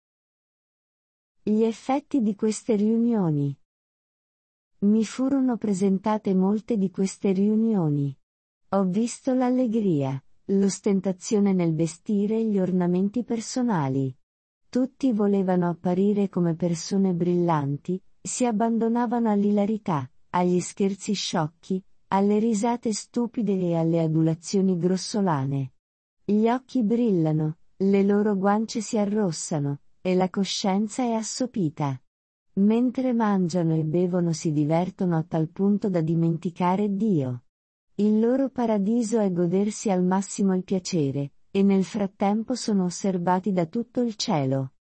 Gli effetti di queste riunioni. Mi furono presentate molte di queste riunioni. Ho visto l'allegria, l'ostentazione nel vestire e gli ornamenti personali. Tutti volevano apparire come persone brillanti, si abbandonavano all'ilarità, agli scherzi sciocchi, alle risate stupide e alle adulazioni grossolane. Gli occhi brillano, le loro guance si arrossano, e la coscienza è assopita. Mentre mangiano e bevono si divertono a tal punto da dimenticare Dio. Il loro paradiso è godersi al massimo il piacere, e nel frattempo sono osservati da tutto il cielo.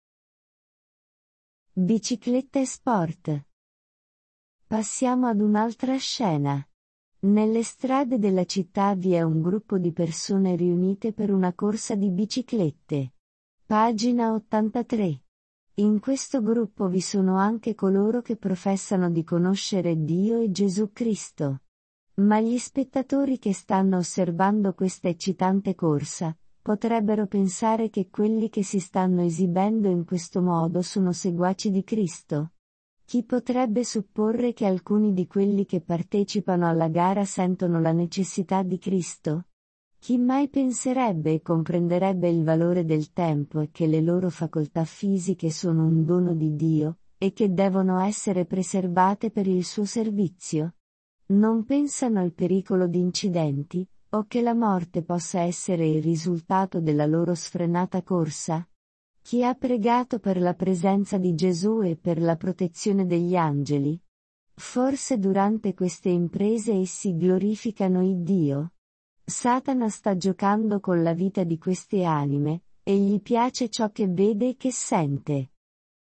Bicicletta e sport. Passiamo ad un'altra scena. Nelle strade della città vi è un gruppo di persone riunite per una corsa di biciclette. Pagina ottantatré. In questo gruppo vi sono anche coloro che professano di conoscere Dio e Gesù Cristo. Ma gli spettatori che stanno osservando questa eccitante corsa, potrebbero pensare che quelli che si stanno esibendo in questo modo sono seguaci di Cristo? Chi potrebbe supporre che alcuni di quelli che partecipano alla gara sentono la necessità di Cristo? Chi mai penserebbe e comprenderebbe il valore del tempo e che le loro facoltà fisiche sono un dono di Dio, e che devono essere preservate per il suo servizio? Non pensano al pericolo di incidenti, o che la morte possa essere il risultato della loro sfrenata corsa? Chi ha pregato per la presenza di Gesù e per la protezione degli angeli? Forse durante queste imprese essi glorificano il Dio? Satana sta giocando con la vita di queste anime, e gli piace ciò che vede e che sente.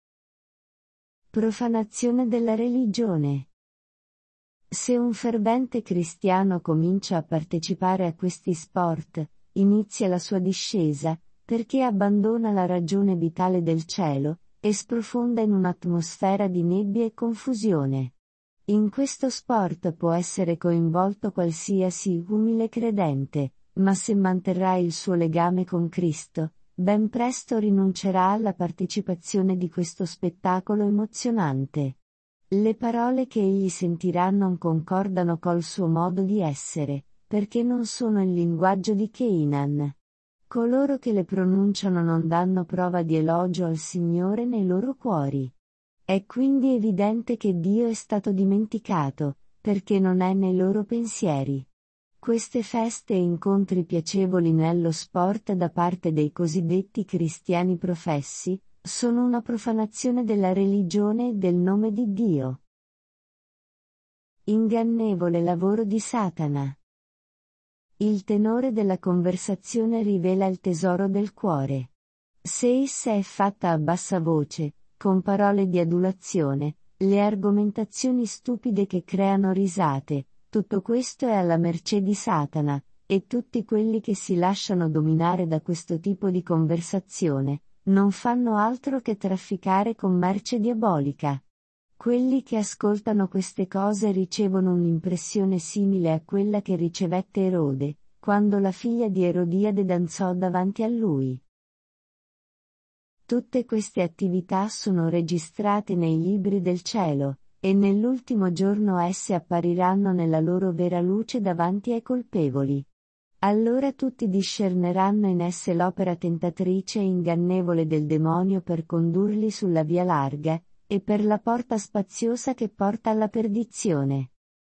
Profanazione della religione. Se un fervente cristiano comincia a partecipare a questi sport, inizia la sua discesa, perché abbandona la ragione vitale del cielo, e sprofonda in un'atmosfera di nebbia e confusione. In questo sport può essere coinvolto qualsiasi umile credente, ma se manterrà il suo legame con Cristo, ben presto rinuncerà alla partecipazione di questo spettacolo emozionante. Le parole che egli sentirà non concordano col suo modo di essere, perché non sono il linguaggio di Canaan. Coloro che le pronunciano non danno prova di elogio al Signore nei loro cuori. È quindi evidente che Dio è stato dimenticato, perché non è nei loro pensieri. Queste feste e incontri piacevoli nello sport da parte dei cosiddetti cristiani professi, sono una profanazione della religione e del nome di Dio. Ingannevole lavoro di Satana. Il tenore della conversazione rivela il tesoro del cuore. Se essa è fatta a bassa voce, con parole di adulazione, le argomentazioni stupide che creano risate, tutto questo è alla mercé di Satana, e tutti quelli che si lasciano dominare da questo tipo di conversazione, non fanno altro che trafficare con merce diabolica. Quelli che ascoltano queste cose ricevono un'impressione simile a quella che ricevette Erode, quando la figlia di Erodiade danzò davanti a lui. Tutte queste attività sono registrate nei libri del cielo, E nell'ultimo giorno esse appariranno nella loro vera luce davanti ai colpevoli. Allora tutti discerneranno in esse l'opera tentatrice e ingannevole del demonio per condurli sulla via larga, e per la porta spaziosa che porta alla perdizione.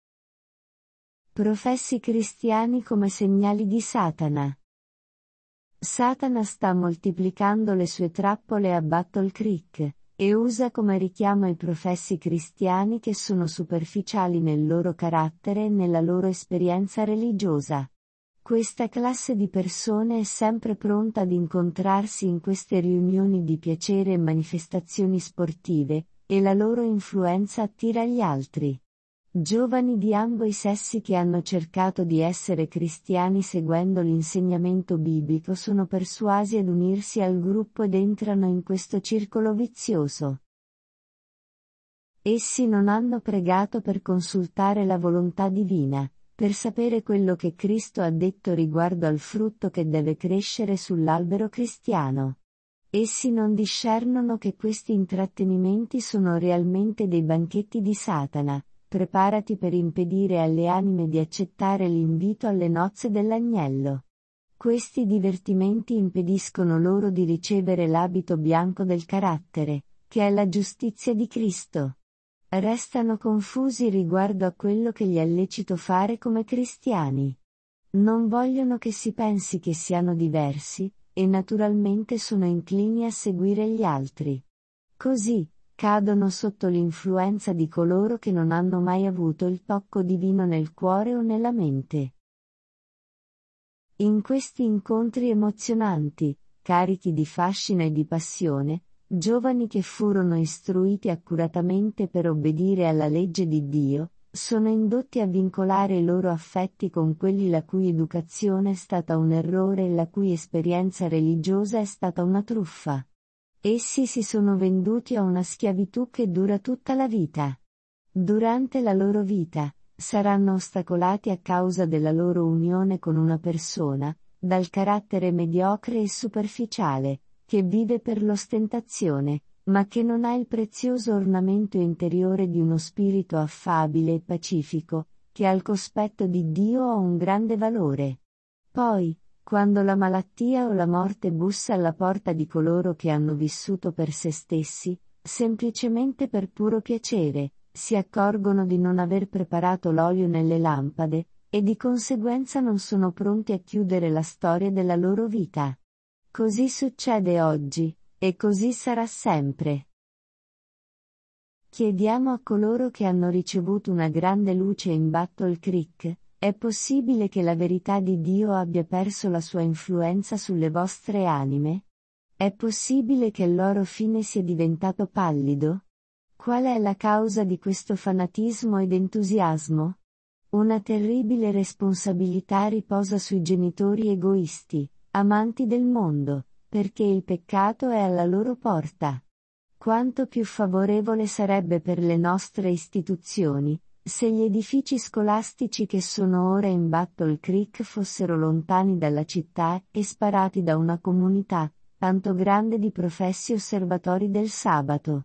Professi cristiani come segnali di Satana. Satana sta moltiplicando le sue trappole a Battle Creek, e usa come richiamo i professi cristiani che sono superficiali nel loro carattere e nella loro esperienza religiosa. Questa classe di persone è sempre pronta ad incontrarsi in queste riunioni di piacere e manifestazioni sportive, e la loro influenza attira gli altri. Giovani di ambo i sessi che hanno cercato di essere cristiani seguendo l'insegnamento biblico sono persuasi ad unirsi al gruppo ed entrano in questo circolo vizioso. Essi non hanno pregato per consultare la volontà divina, per sapere quello che Cristo ha detto riguardo al frutto che deve crescere sull'albero cristiano. Essi non discernono che questi intrattenimenti sono realmente dei banchetti di Satana, preparati per impedire alle anime di accettare l'invito alle nozze dell'agnello. Questi divertimenti impediscono loro di ricevere l'abito bianco del carattere, che è la giustizia di Cristo. Restano confusi riguardo a quello che gli è lecito fare come cristiani. Non vogliono che si pensi che siano diversi, e naturalmente sono inclini a seguire gli altri. Così, cadono sotto l'influenza di coloro che non hanno mai avuto il tocco divino nel cuore o nella mente. In questi incontri emozionanti, carichi di fascino e di passione, giovani che furono istruiti accuratamente per obbedire alla legge di Dio, sono indotti a vincolare i loro affetti con quelli la cui educazione è stata un errore e la cui esperienza religiosa è stata una truffa. Essi si sono venduti a una schiavitù che dura tutta la vita. Durante la loro vita, saranno ostacolati a causa della loro unione con una persona, dal carattere mediocre e superficiale, che vive per l'ostentazione, ma che non ha il prezioso ornamento interiore di uno spirito affabile e pacifico, che al cospetto di Dio ha un grande valore. Poi, quando la malattia o la morte bussa alla porta di coloro che hanno vissuto per se stessi, semplicemente per puro piacere, si accorgono di non aver preparato l'olio nelle lampade, e di conseguenza non sono pronti a chiudere la storia della loro vita. Così succede oggi, e così sarà sempre. Chiediamo a coloro che hanno ricevuto una grande luce in Battle Creek: è possibile che la verità di Dio abbia perso la sua influenza sulle vostre anime? È possibile che il loro fine sia diventato pallido? Qual è la causa di questo fanatismo ed entusiasmo? Una terribile responsabilità riposa sui genitori egoisti, amanti del mondo, perché il peccato è alla loro porta. Quanto più favorevole sarebbe per le nostre istituzioni, se gli edifici scolastici che sono ora in Battle Creek fossero lontani dalla città e sparati da una comunità tanto grande di professi osservatori del sabato.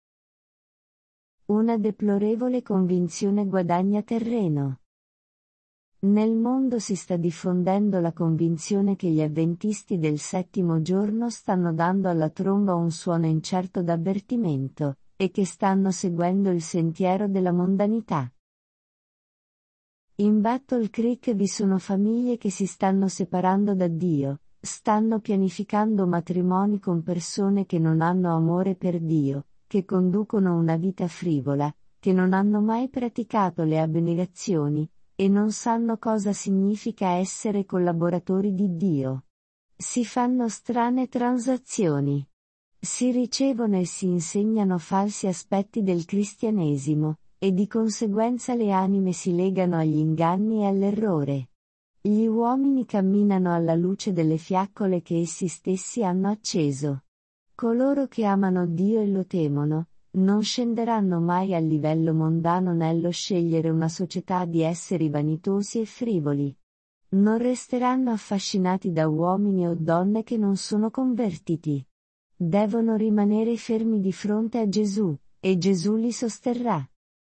Una deplorevole convinzione guadagna terreno. Nel mondo si sta diffondendo la convinzione che gli avventisti del settimo giorno stanno dando alla tromba un suono incerto d'avvertimento, e che stanno seguendo il sentiero della mondanità. In Battle Creek vi sono famiglie che si stanno separando da Dio, stanno pianificando matrimoni con persone che non hanno amore per Dio, che conducono una vita frivola, che non hanno mai praticato le abnegazioni, e non sanno cosa significa essere collaboratori di Dio. Si fanno strane transazioni. Si ricevono e si insegnano falsi aspetti del cristianesimo, e di conseguenza le anime si legano agli inganni e all'errore. Gli uomini camminano alla luce delle fiaccole che essi stessi hanno acceso. Coloro che amano Dio e lo temono, non scenderanno mai al livello mondano nello scegliere una società di esseri vanitosi e frivoli. Non resteranno affascinati da uomini o donne che non sono convertiti. Devono rimanere fermi di fronte a Gesù, e Gesù li sosterrà.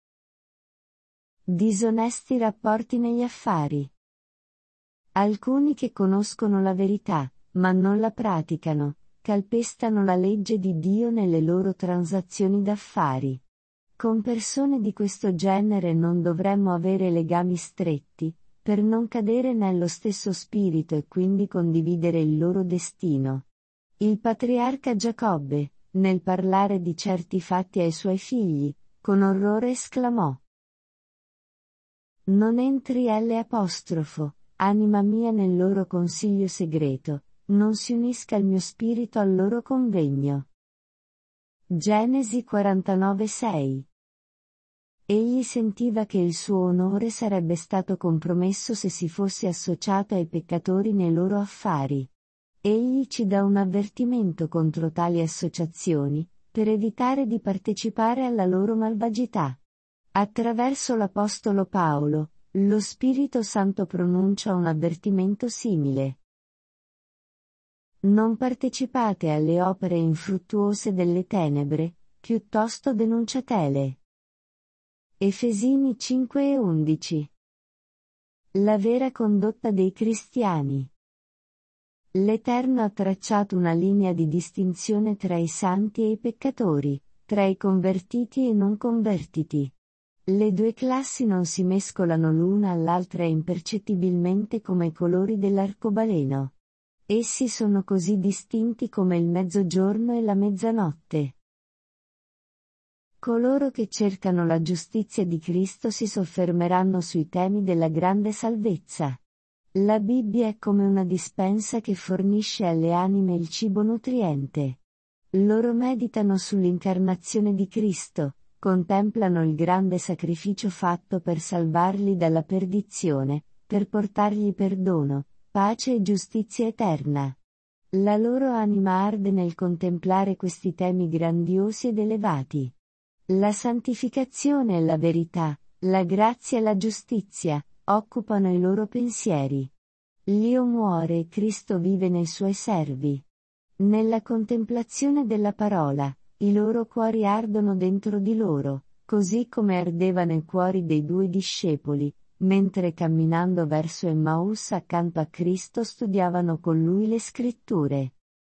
Disonesti rapporti negli affari. Alcuni che conoscono la verità, ma non la praticano, calpestano la legge di Dio nelle loro transazioni d'affari. Con persone di questo genere non dovremmo avere legami stretti, per non cadere nello stesso spirito e quindi condividere il loro destino. Il patriarca Giacobbe, nel parlare di certi fatti ai suoi figli, con orrore esclamò: Non entri l'apostrofo, anima mia nel loro consiglio segreto, non si unisca il mio spirito al loro convegno. Genesi quarantanove sei. Egli sentiva che il suo onore sarebbe stato compromesso se si fosse associato ai peccatori nei loro affari. Egli ci dà un avvertimento contro tali associazioni, per evitare di partecipare alla loro malvagità. Attraverso l'Apostolo Paolo, lo Spirito Santo pronuncia un avvertimento simile. Non partecipate alle opere infruttuose delle tenebre, piuttosto denunciatele. Efesini cinque e undici. La vera condotta dei cristiani. L'Eterno ha tracciato una linea di distinzione tra i santi e i peccatori, tra i convertiti e non convertiti. Le due classi non si mescolano l'una all'altra impercettibilmente come i colori dell'arcobaleno. Essi sono così distinti come il mezzogiorno e la mezzanotte. Coloro che cercano la giustizia di Cristo si soffermeranno sui temi della grande salvezza. La Bibbia è come una dispensa che fornisce alle anime il cibo nutriente. Loro meditano sull'incarnazione di Cristo, contemplano il grande sacrificio fatto per salvarli dalla perdizione, per portargli perdono, pace e giustizia eterna. La loro anima arde nel contemplare questi temi grandiosi ed elevati. La santificazione e la verità, la grazia e la giustizia, occupano i loro pensieri. L'Io muore e Cristo vive nei suoi servi. Nella contemplazione della parola, i loro cuori ardono dentro di loro, così come ardevano i cuori dei due discepoli, mentre camminando verso Emmaus accanto a Cristo studiavano con lui le scritture.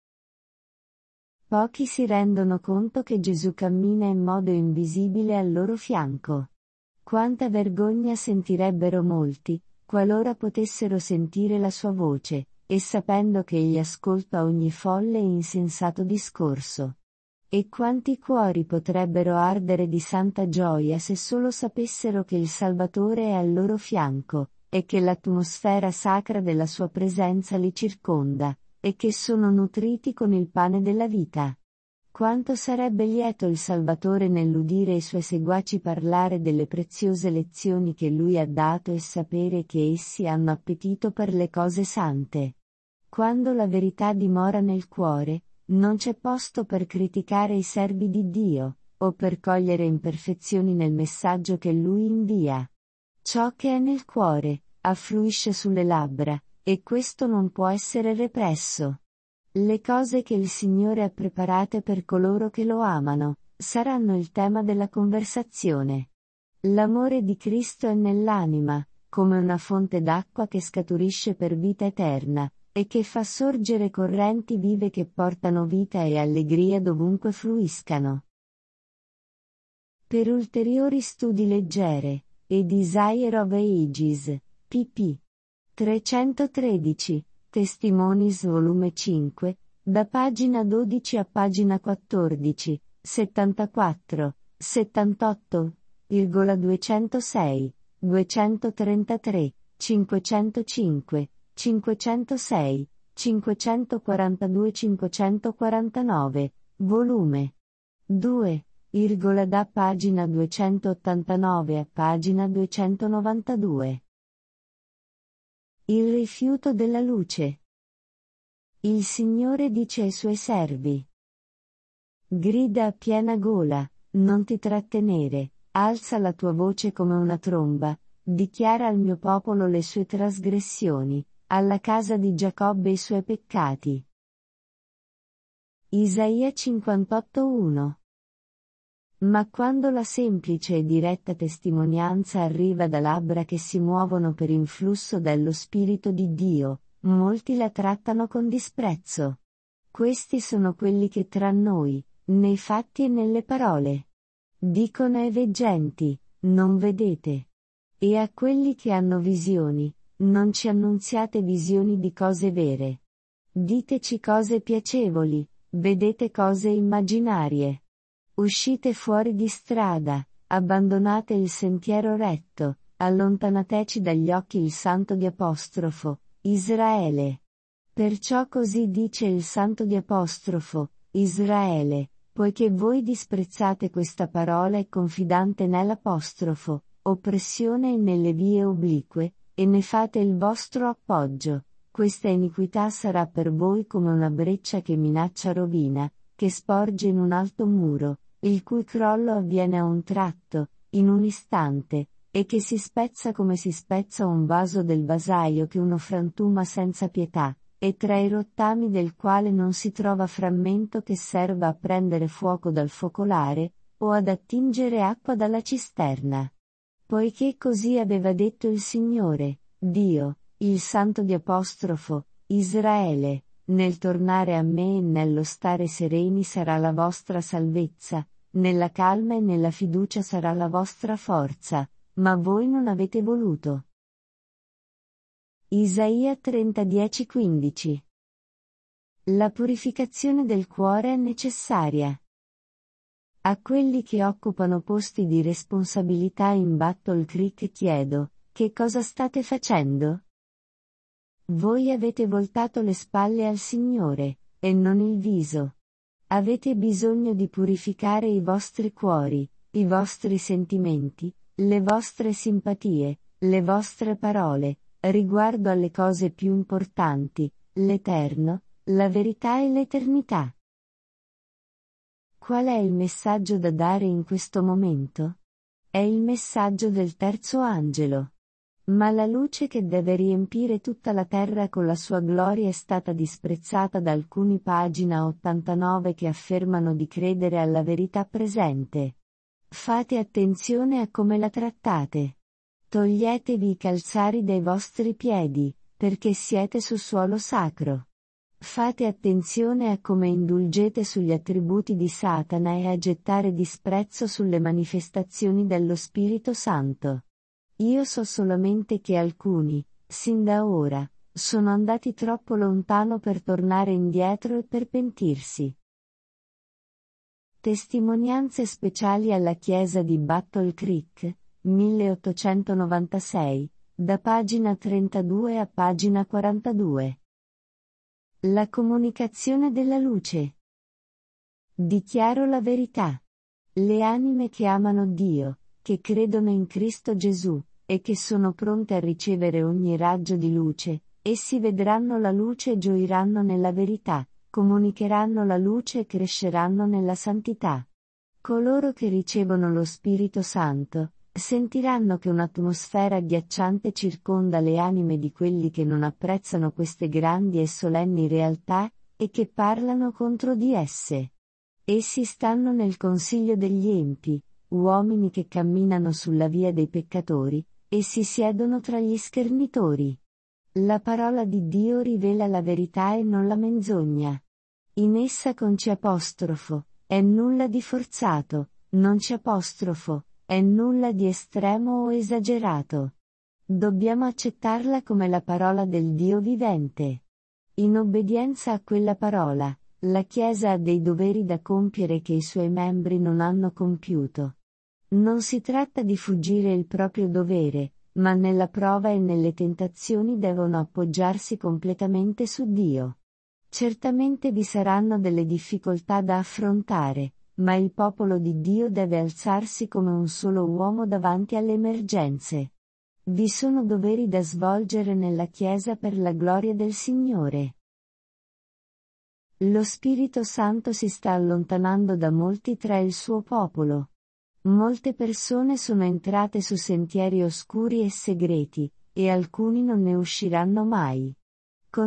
Pochi si rendono conto che Gesù cammina in modo invisibile al loro fianco. Quanta vergogna sentirebbero molti, qualora potessero sentire la sua voce, e sapendo che egli ascolta ogni folle e insensato discorso. E quanti cuori potrebbero ardere di santa gioia se solo sapessero che il Salvatore è al loro fianco, e che l'atmosfera sacra della sua presenza li circonda, e che sono nutriti con il pane della vita. Quanto sarebbe lieto il Salvatore nell'udire i suoi seguaci parlare delle preziose lezioni che lui ha dato e sapere che essi hanno appetito per le cose sante. Quando la verità dimora nel cuore, non c'è posto per criticare i servi di Dio, o per cogliere imperfezioni nel messaggio che lui invia. Ciò che è nel cuore, affluisce sulle labbra, e questo non può essere represso. Le cose che il Signore ha preparate per coloro che lo amano, saranno il tema della conversazione. L'amore di Cristo è nell'anima, come una fonte d'acqua che scaturisce per vita eterna, e che fa sorgere correnti vive che portano vita e allegria dovunque fluiscano. Per ulteriori studi leggere, A Desire of Ages, pp. trecentotredici, Testimonies volume cinque, da pagina dodici a pagina quattordici, settantaquattro, settantotto, duecentosei, duecentotrentatré, cinquecentocinque, cinquecentosei, cinquecentoquarantadue cinquecentoquarantanove, volume due, da pagina duecentottantanove a pagina duecentonovantadue. Il rifiuto della luce. Il Signore dice ai suoi servi: Grida a piena gola, non ti trattenere, alza la tua voce come una tromba, dichiara al mio popolo le sue trasgressioni, alla casa di Giacobbe i suoi peccati. Isaia cinquantotto uno. Ma quando la semplice e diretta testimonianza arriva da labbra che si muovono per influsso dello Spirito di Dio, molti la trattano con disprezzo. Questi sono quelli che tra noi, nei fatti e nelle parole, dicono ai veggenti, non vedete. E a quelli che hanno visioni, non ci annunziate visioni di cose vere. Diteci cose piacevoli, vedete cose immaginarie. Uscite fuori di strada, abbandonate il sentiero retto, allontanateci dagli occhi il santo di apostrofo, Israele. Perciò così dice il santo di apostrofo, Israele, poiché voi disprezzate questa parola e confidante nell'apostrofo, oppressione e nelle vie oblique, e ne fate il vostro appoggio, questa iniquità sarà per voi come una breccia che minaccia rovina, che sporge in un alto muro, il cui crollo avviene a un tratto, in un istante, e che si spezza come si spezza un vaso del vasaio che uno frantuma senza pietà, e tra i rottami del quale non si trova frammento che serva a prendere fuoco dal focolare, o ad attingere acqua dalla cisterna. Poiché così aveva detto il Signore, Dio, il santo di apostrofo, Israele, nel tornare a me e nello stare sereni sarà la vostra salvezza, nella calma e nella fiducia sarà la vostra forza, ma voi non avete voluto. Isaia trenta dieci quindici. La purificazione del cuore è necessaria. A quelli che occupano posti di responsabilità in Battle Creek chiedo, che cosa state facendo? Voi avete voltato le spalle al Signore, e non il viso. Avete bisogno di purificare i vostri cuori, i vostri sentimenti, le vostre simpatie, le vostre parole, riguardo alle cose più importanti, l'Eterno, la verità e l'eternità. Qual è il messaggio da dare in questo momento? È il messaggio del terzo angelo. Ma la luce che deve riempire tutta la terra con la sua gloria è stata disprezzata da alcuni. Pagina ottantanove che affermano di credere alla verità presente. Fate attenzione a come la trattate. Toglietevi i calzari dai vostri piedi, perché siete su suolo sacro. Fate attenzione a come indulgete sugli attributi di Satana e a gettare disprezzo sulle manifestazioni dello Spirito Santo. Io so solamente che alcuni, sin da ora, sono andati troppo lontano per tornare indietro e per pentirsi. Testimonianze speciali alla chiesa di Battle Creek, milleottocentonovantasei, da pagina trentadue a pagina quarantadue. La comunicazione della luce. Dichiaro la verità. Le anime che amano Dio, che credono in Cristo Gesù, e che sono pronte a ricevere ogni raggio di luce, essi vedranno la luce e gioiranno nella verità, comunicheranno la luce e cresceranno nella santità. Coloro che ricevono lo Spirito Santo, sentiranno che un'atmosfera agghiacciante circonda le anime di quelli che non apprezzano queste grandi e solenni realtà, e che parlano contro di esse. Essi stanno nel consiglio degli empi, uomini che camminano sulla via dei peccatori, e si siedono tra gli schernitori. La parola di Dio rivela la verità e non la menzogna. In essa con C apostrofo, è nulla di forzato, non C apostrofo, è nulla di estremo o esagerato. Dobbiamo accettarla come la parola del Dio vivente. In obbedienza a quella parola, la Chiesa ha dei doveri da compiere che i suoi membri non hanno compiuto. Non si tratta di fuggire il proprio dovere, ma nella prova e nelle tentazioni devono appoggiarsi completamente su Dio. Certamente vi saranno delle difficoltà da affrontare, ma il popolo di Dio deve alzarsi come un solo uomo davanti alle emergenze. Vi sono doveri da svolgere nella Chiesa per la gloria del Signore. Lo Spirito Santo si sta allontanando da molti tra il suo popolo. Molte persone sono entrate su sentieri oscuri e segreti, e alcuni non ne usciranno mai.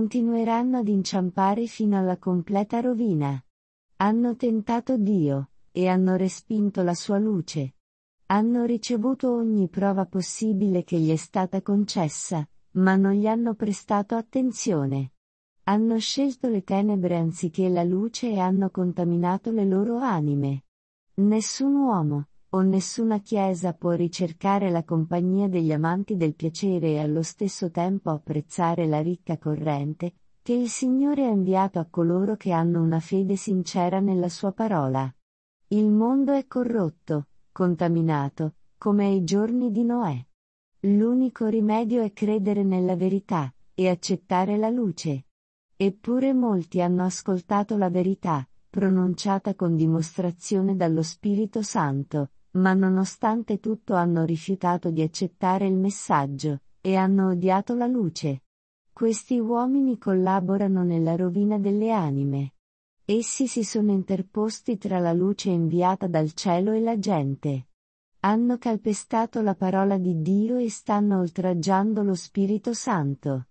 Continueranno ad inciampare fino alla completa rovina. Hanno tentato Dio, e hanno respinto la sua luce. Hanno ricevuto ogni prova possibile che gli è stata concessa, ma non gli hanno prestato attenzione. Hanno scelto le tenebre anziché la luce e hanno contaminato le loro anime. Nessun uomo, o nessuna chiesa può ricercare la compagnia degli amanti del piacere e allo stesso tempo apprezzare la ricca corrente, che il Signore ha inviato a coloro che hanno una fede sincera nella sua parola. Il mondo è corrotto, contaminato, come ai giorni di Noè. L'unico rimedio è credere nella verità, e accettare la luce. Eppure molti hanno ascoltato la verità, pronunciata con dimostrazione dallo Spirito Santo, ma nonostante tutto hanno rifiutato di accettare il messaggio, e hanno odiato la luce. Questi uomini collaborano nella rovina delle anime. Essi si sono interposti tra la luce inviata dal cielo e la gente. Hanno calpestato la parola di Dio e stanno oltraggiando lo Spirito Santo.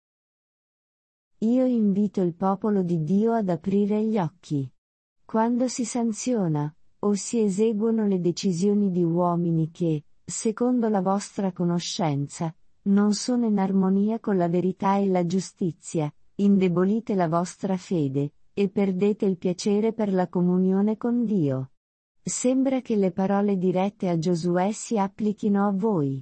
Io invito il popolo di Dio ad aprire gli occhi. Quando si sanziona, o si eseguono le decisioni di uomini che, secondo la vostra conoscenza, non sono in armonia con la verità e la giustizia, indebolite la vostra fede, e perdete il piacere per la comunione con Dio. Sembra che le parole dirette a Giosuè si applichino a voi.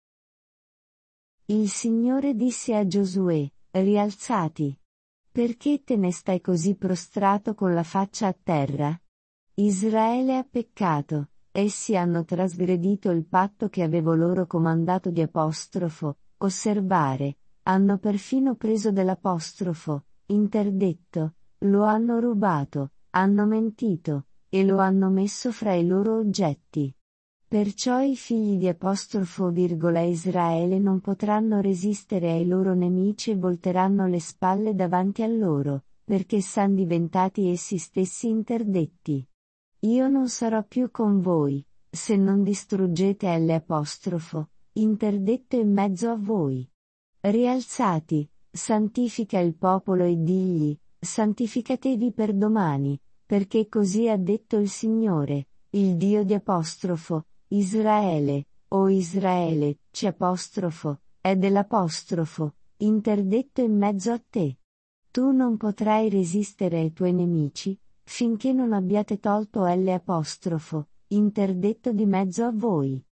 Il Signore disse a Giosuè: rialzati. Perché te ne stai così prostrato con la faccia a terra? Israele ha peccato, essi hanno trasgredito il patto che avevo loro comandato di apostrofo, osservare, hanno perfino preso dell'apostrofo, interdetto, lo hanno rubato, hanno mentito, e lo hanno messo fra i loro oggetti. Perciò i figli di apostrofo virgola Israele non potranno resistere ai loro nemici e volteranno le spalle davanti a loro, perché san diventati essi stessi interdetti. Io non sarò più con voi, se non distruggete L apostrofo, interdetto in mezzo a voi. Rialzati, santifica il popolo e digli, santificatevi per domani, perché così ha detto il Signore, il Dio di apostrofo, Israele, o Israele, c apostrofo, è dell'apostrofo, interdetto in mezzo a te. Tu non potrai resistere ai tuoi nemici, finché non abbiate tolto L apostrofo, interdetto di mezzo a voi.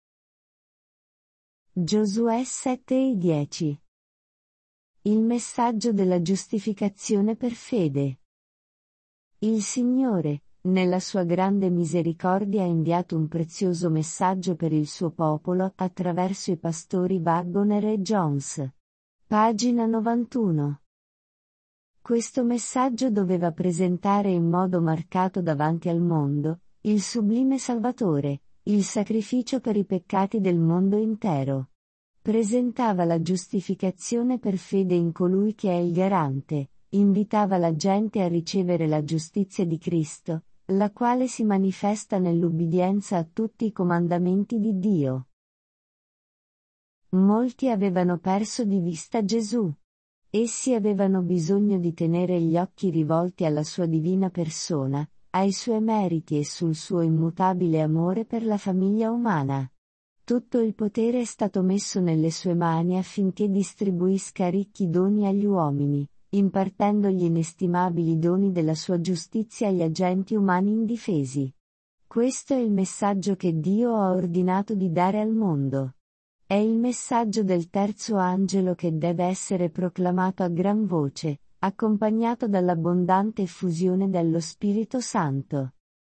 Giosuè sette e dieci. Il messaggio della giustificazione per fede. Il Signore, nella sua grande misericordia, ha inviato un prezioso messaggio per il suo popolo attraverso i pastori Waggoner e Jones. Pagina novantuno. Questo messaggio doveva presentare in modo marcato davanti al mondo, il sublime Salvatore, il sacrificio per i peccati del mondo intero. Presentava la giustificazione per fede in colui che è il garante, invitava la gente a ricevere la giustizia di Cristo, la quale si manifesta nell'ubbidienza a tutti i comandamenti di Dio. Molti avevano perso di vista Gesù. Essi avevano bisogno di tenere gli occhi rivolti alla sua divina persona, ai suoi meriti e sul suo immutabile amore per la famiglia umana. Tutto il potere è stato messo nelle sue mani affinché distribuisca ricchi doni agli uomini, impartendo gli inestimabili doni della sua giustizia agli agenti umani indifesi. Questo è il messaggio che Dio ha ordinato di dare al mondo. È il messaggio del terzo angelo che deve essere proclamato a gran voce, accompagnato dall'abbondante effusione dello Spirito Santo.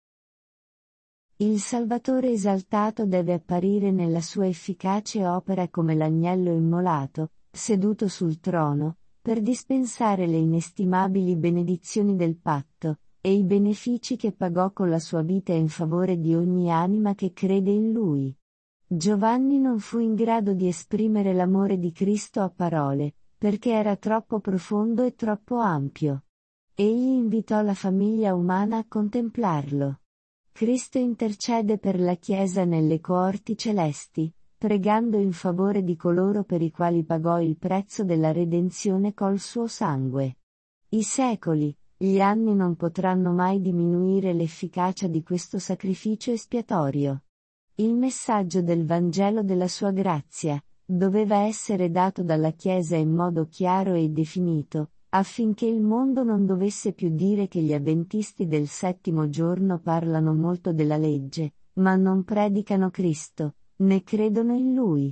Il Salvatore esaltato deve apparire nella sua efficace opera come l'agnello immolato, seduto sul trono, per dispensare le inestimabili benedizioni del patto, e i benefici che pagò con la sua vita in favore di ogni anima che crede in Lui. Giovanni non fu in grado di esprimere l'amore di Cristo a parole, perché era troppo profondo e troppo ampio. Egli invitò la famiglia umana a contemplarlo. Cristo intercede per la Chiesa nelle coorti celesti, pregando in favore di coloro per i quali pagò il prezzo della redenzione col suo sangue. I secoli, gli anni non potranno mai diminuire l'efficacia di questo sacrificio espiatorio. Il messaggio del Vangelo della sua grazia doveva essere dato dalla Chiesa in modo chiaro e definito, affinché il mondo non dovesse più dire che gli avventisti del settimo giorno parlano molto della legge, ma non predicano Cristo, né credono in Lui.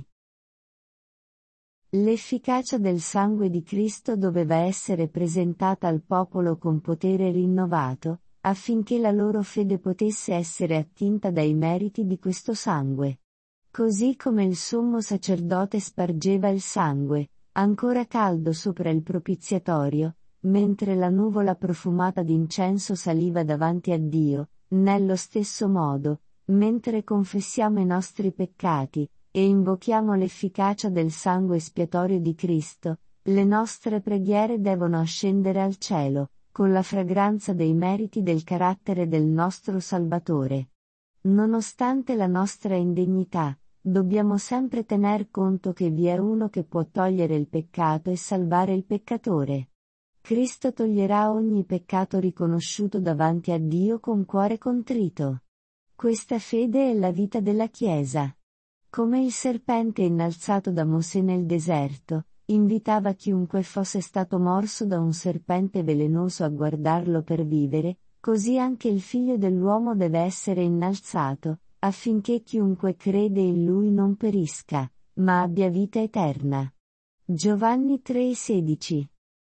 L'efficacia del sangue di Cristo doveva essere presentata al popolo con potere rinnovato, affinché la loro fede potesse essere attinta dai meriti di questo sangue. Così come il sommo sacerdote spargeva il sangue, ancora caldo sopra il propiziatorio, mentre la nuvola profumata d'incenso saliva davanti a Dio, nello stesso modo, mentre confessiamo i nostri peccati, e invochiamo l'efficacia del sangue espiatorio di Cristo, le nostre preghiere devono ascendere al cielo, con la fragranza dei meriti del carattere del nostro Salvatore. Nonostante la nostra indegnità, dobbiamo sempre tener conto che vi è uno che può togliere il peccato e salvare il peccatore. Cristo toglierà ogni peccato riconosciuto davanti a Dio con cuore contrito. Questa fede è la vita della Chiesa. Come il serpente innalzato da Mosè nel deserto, invitava chiunque fosse stato morso da un serpente velenoso a guardarlo per vivere, così anche il Figlio dell'uomo deve essere innalzato, affinché chiunque crede in Lui non perisca, ma abbia vita eterna. Giovanni tre sedici.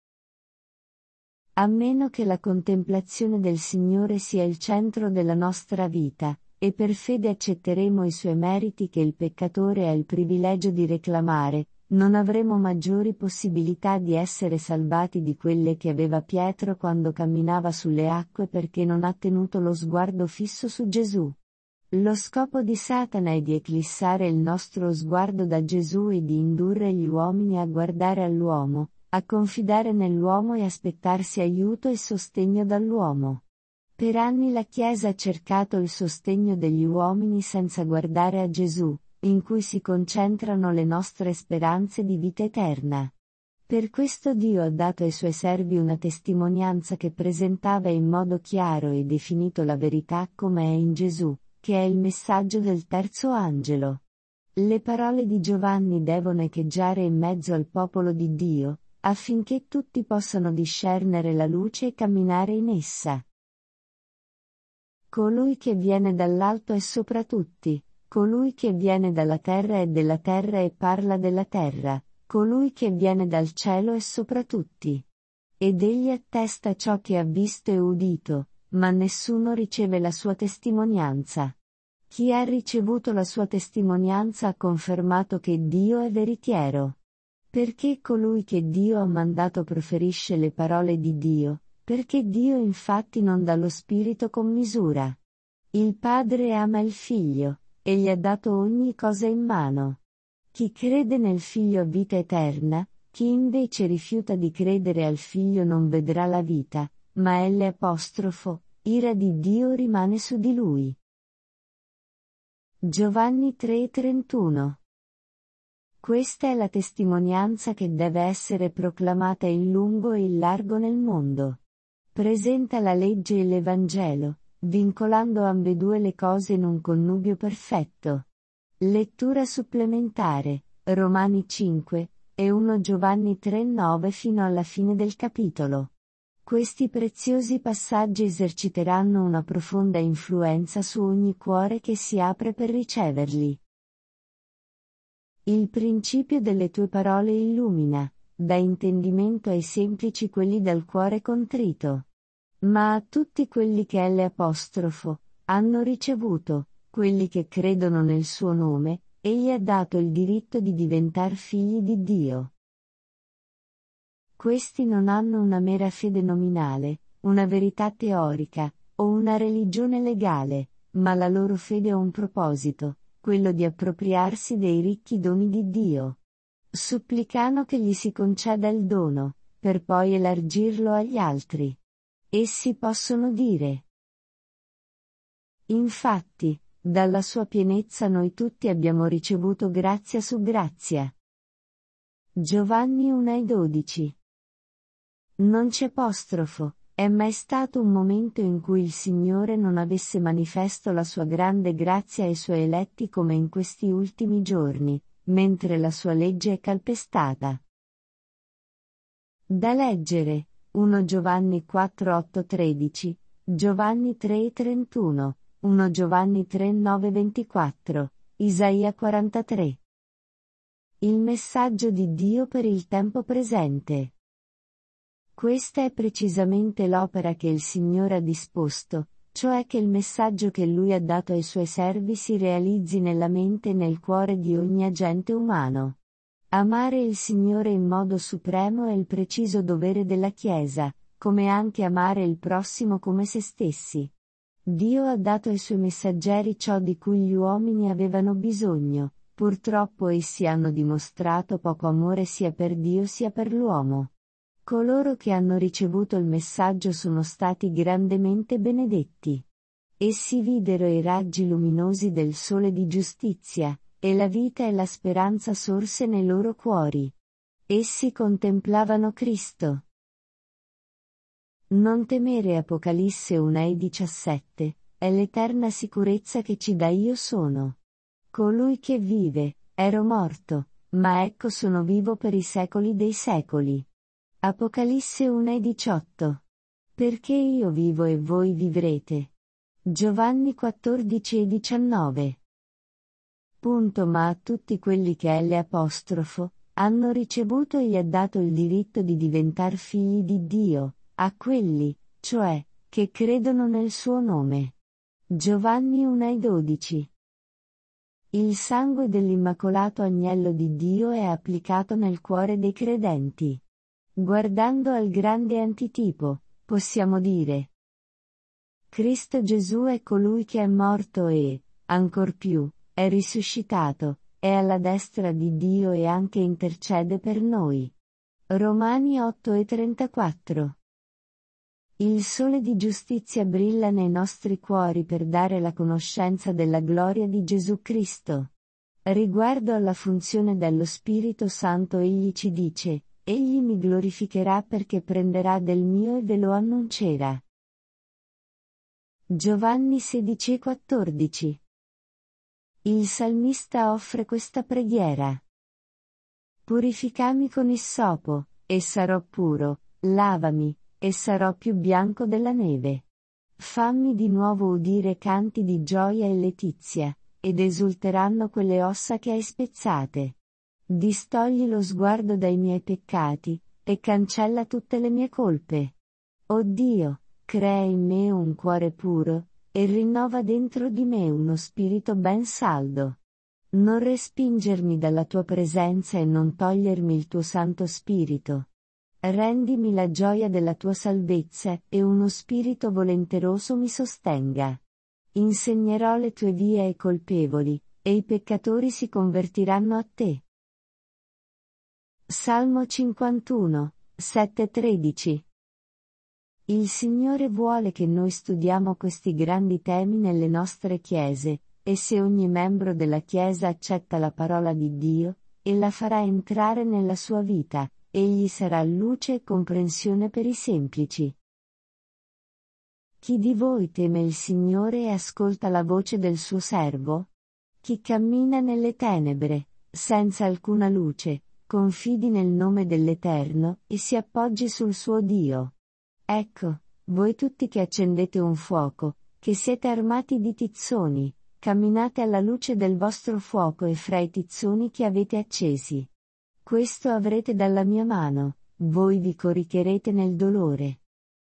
A meno che la contemplazione del Signore sia il centro della nostra vita, e per fede accetteremo i suoi meriti che il peccatore ha il privilegio di reclamare, non avremo maggiori possibilità di essere salvati di quelle che aveva Pietro quando camminava sulle acque perché non ha tenuto lo sguardo fisso su Gesù. Lo scopo di Satana è di eclissare il nostro sguardo da Gesù e di indurre gli uomini a guardare all'uomo, a confidare nell'uomo e aspettarsi aiuto e sostegno dall'uomo. Per anni la Chiesa ha cercato il sostegno degli uomini senza guardare a Gesù, in cui si concentrano le nostre speranze di vita eterna. Per questo Dio ha dato ai suoi servi una testimonianza che presentava in modo chiaro e definito la verità come è in Gesù, che è il messaggio del terzo angelo. Le parole di Giovanni devono echeggiare in mezzo al popolo di Dio, affinché tutti possano discernere la luce e camminare in essa. Colui che viene dall'alto è sopra tutti, colui che viene dalla terra è della terra e parla della terra, colui che viene dal cielo è sopra tutti. Ed egli attesta ciò che ha visto e udito, ma nessuno riceve la sua testimonianza. Chi ha ricevuto la sua testimonianza ha confermato che Dio è veritiero. Perché colui che Dio ha mandato proferisce le parole di Dio, perché Dio infatti non dà lo Spirito con misura. Il Padre ama il Figlio, e gli ha dato ogni cosa in mano. Chi crede nel Figlio ha vita eterna, chi invece rifiuta di credere al Figlio non vedrà la vita, ma L apostrofo, ira di Dio rimane su di lui. Giovanni tre trentuno. Questa è la testimonianza che deve essere proclamata in lungo e in largo nel mondo. Presenta la legge e l'Evangelo, vincolando ambedue le cose in un connubio perfetto. Lettura supplementare, Romani cinque, e primo Giovanni tre nove fino alla fine del capitolo. Questi preziosi passaggi eserciteranno una profonda influenza su ogni cuore che si apre per riceverli. Il principio delle tue parole illumina, dà intendimento ai semplici quelli dal cuore contrito. Ma a tutti quelli che L apostrofo, hanno ricevuto, quelli che credono nel suo nome, egli ha dato il diritto di diventar figli di Dio. Questi non hanno una mera fede nominale, una verità teorica, o una religione legale, ma la loro fede ha un proposito, quello di appropriarsi dei ricchi doni di Dio. Supplicano che gli si conceda il dono, per poi elargirlo agli altri. Essi possono dire: infatti, dalla sua pienezza noi tutti abbiamo ricevuto grazia su grazia. Giovanni uno e dodici. Non c'è apostrofo, È mai stato un momento in cui il Signore non avesse manifesto la sua grande grazia ai suoi eletti come in questi ultimi giorni, mentre la sua legge è calpestata? Da leggere, primo Giovanni quattro otto tredici, Giovanni tre trentuno, primo Giovanni tre nove ventiquattro, Isaia quarantatré. Il messaggio di Dio per il tempo presente. Questa è precisamente l'opera che il Signore ha disposto, cioè che il messaggio che Lui ha dato ai Suoi servi si realizzi nella mente e nel cuore di ogni agente umano. Amare il Signore in modo supremo è il preciso dovere della Chiesa, come anche amare il prossimo come se stessi. Dio ha dato ai Suoi messaggeri ciò di cui gli uomini avevano bisogno, purtroppo essi hanno dimostrato poco amore sia per Dio sia per l'uomo. Coloro che hanno ricevuto il messaggio sono stati grandemente benedetti. Essi videro i raggi luminosi del sole di giustizia, e la vita e la speranza sorse nei loro cuori. Essi contemplavano Cristo. Non temere Apocalisse uno e diciassette, è l'eterna sicurezza che ci dà Io sono. Colui che vive, ero morto, ma ecco sono vivo per i secoli dei secoli. Apocalisse uno e diciotto. Perché io vivo e voi vivrete. Giovanni quattordici e diciannove. Punto ma a tutti quelli che L apostrofo, hanno ricevuto e gli ha dato il diritto di diventar figli di Dio, a quelli, cioè, che credono nel suo nome. Giovanni uno e dodici. Il sangue dell'Immacolato Agnello di Dio è applicato nel cuore dei credenti. Guardando al grande antitipo, possiamo dire: Cristo Gesù è colui che è morto e, ancor più, è risuscitato, è alla destra di Dio e anche intercede per noi. Romani otto e trentaquattro. Il sole di giustizia brilla nei nostri cuori per dare la conoscenza della gloria di Gesù Cristo. Riguardo alla funzione dello Spirito Santo egli ci dice: Egli mi glorificherà perché prenderà del mio e ve lo annuncerà. Giovanni sedici e quattordici. Il salmista offre questa preghiera. Purificami con issopo, e sarò puro, lavami, e sarò più bianco della neve. Fammi di nuovo udire canti di gioia e letizia, ed esulteranno quelle ossa che hai spezzate. Distogli lo sguardo dai miei peccati, e cancella tutte le mie colpe. O Dio, crea in me un cuore puro, e rinnova dentro di me uno spirito ben saldo. Non respingermi dalla tua presenza e non togliermi il tuo Santo Spirito. Rendimi la gioia della tua salvezza, e uno spirito volenteroso mi sostenga. Insegnerò le tue vie ai colpevoli, e i peccatori si convertiranno a te. Salmo cinquantuno, sette tredici. Il Signore vuole che noi studiamo questi grandi temi nelle nostre chiese, e se ogni membro della Chiesa accetta la parola di Dio, e la farà entrare nella sua vita, egli sarà luce e comprensione per i semplici. Chi di voi teme il Signore e ascolta la voce del suo servo? Chi cammina nelle tenebre, senza alcuna luce, confidi nel nome dell'Eterno, e si appoggi sul suo Dio. Ecco, voi tutti che accendete un fuoco, che siete armati di tizzoni, camminate alla luce del vostro fuoco e fra i tizzoni che avete accesi. Questo avrete dalla mia mano, voi vi coricherete nel dolore.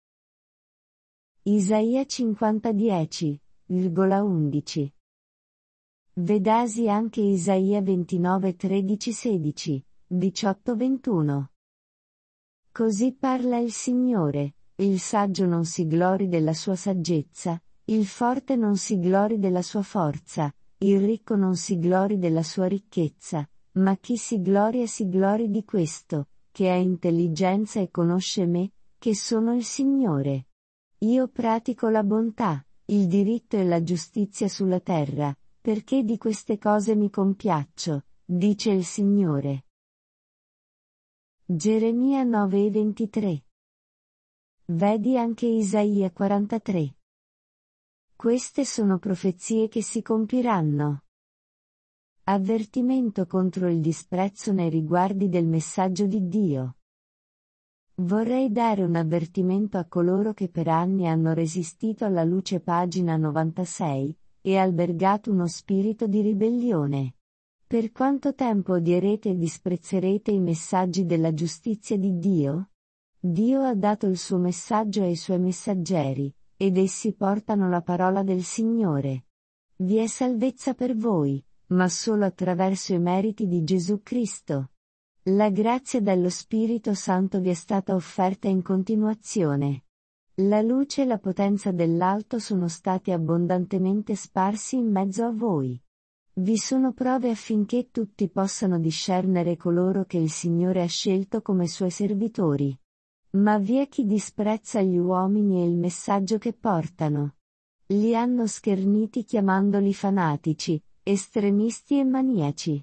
Isaia cinquanta dieci, undici. Vedasi anche Isaia ventinove tredici sedici, diciotto ventuno. Così parla il Signore, il saggio non si glori della sua saggezza, il forte non si glori della sua forza, il ricco non si glori della sua ricchezza, ma chi si gloria si glori di questo, che ha intelligenza e conosce me, che sono il Signore. Io pratico la bontà, il diritto e la giustizia sulla terra, perché di queste cose mi compiaccio, dice il Signore. Geremia nove e ventitré. Vedi anche Isaia quarantatré. Queste sono profezie che si compiranno. Avvertimento contro il disprezzo nei riguardi del messaggio di Dio. Vorrei dare un avvertimento a coloro che per anni hanno resistito alla luce, pagina novantasei, e albergato uno spirito di ribellione. Per quanto tempo odierete e disprezzerete i messaggi della giustizia di Dio? Dio ha dato il suo messaggio ai suoi messaggeri, ed essi portano la parola del Signore. Vi è salvezza per voi, ma solo attraverso i meriti di Gesù Cristo. La grazia dello Spirito Santo vi è stata offerta in continuazione. La luce e la potenza dell'alto sono stati abbondantemente sparsi in mezzo a voi. Vi sono prove affinché tutti possano discernere coloro che il Signore ha scelto come suoi servitori. Ma vi è chi disprezza gli uomini e il messaggio che portano. Li hanno scherniti chiamandoli fanatici, estremisti e maniaci.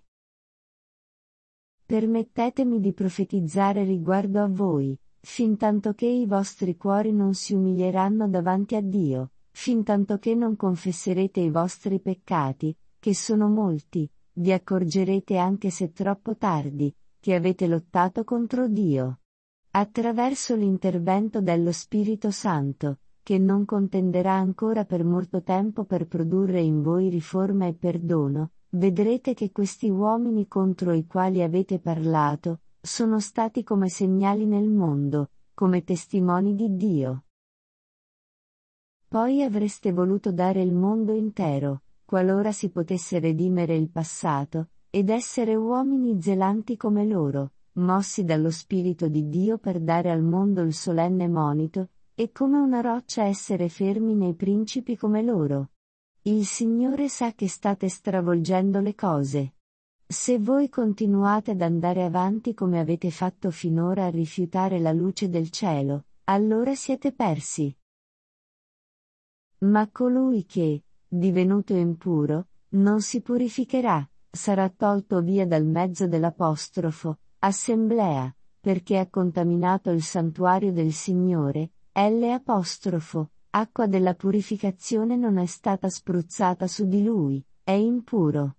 Permettetemi di profetizzare riguardo a voi, fintanto che i vostri cuori non si umilieranno davanti a Dio, fintanto che non confesserete i vostri peccati, che sono molti, vi accorgerete anche se troppo tardi, che avete lottato contro Dio. Attraverso l'intervento dello Spirito Santo, che non contenderà ancora per molto tempo per produrre in voi riforma e perdono, vedrete che questi uomini contro i quali avete parlato, sono stati come segnali nel mondo, come testimoni di Dio. Poi avreste voluto dare il mondo intero, qualora si potesse redimere il passato, ed essere uomini zelanti come loro, mossi dallo Spirito di Dio per dare al mondo il solenne monito, e come una roccia essere fermi nei principi come loro. Il Signore sa che state stravolgendo le cose. Se voi continuate ad andare avanti come avete fatto finora a rifiutare la luce del cielo, allora siete persi. Ma colui che, divenuto impuro, non si purificherà, sarà tolto via dal mezzo dell'apostrofo, assemblea, perché ha contaminato il santuario del Signore, L apostrofo, acqua della purificazione non è stata spruzzata su di lui, è impuro.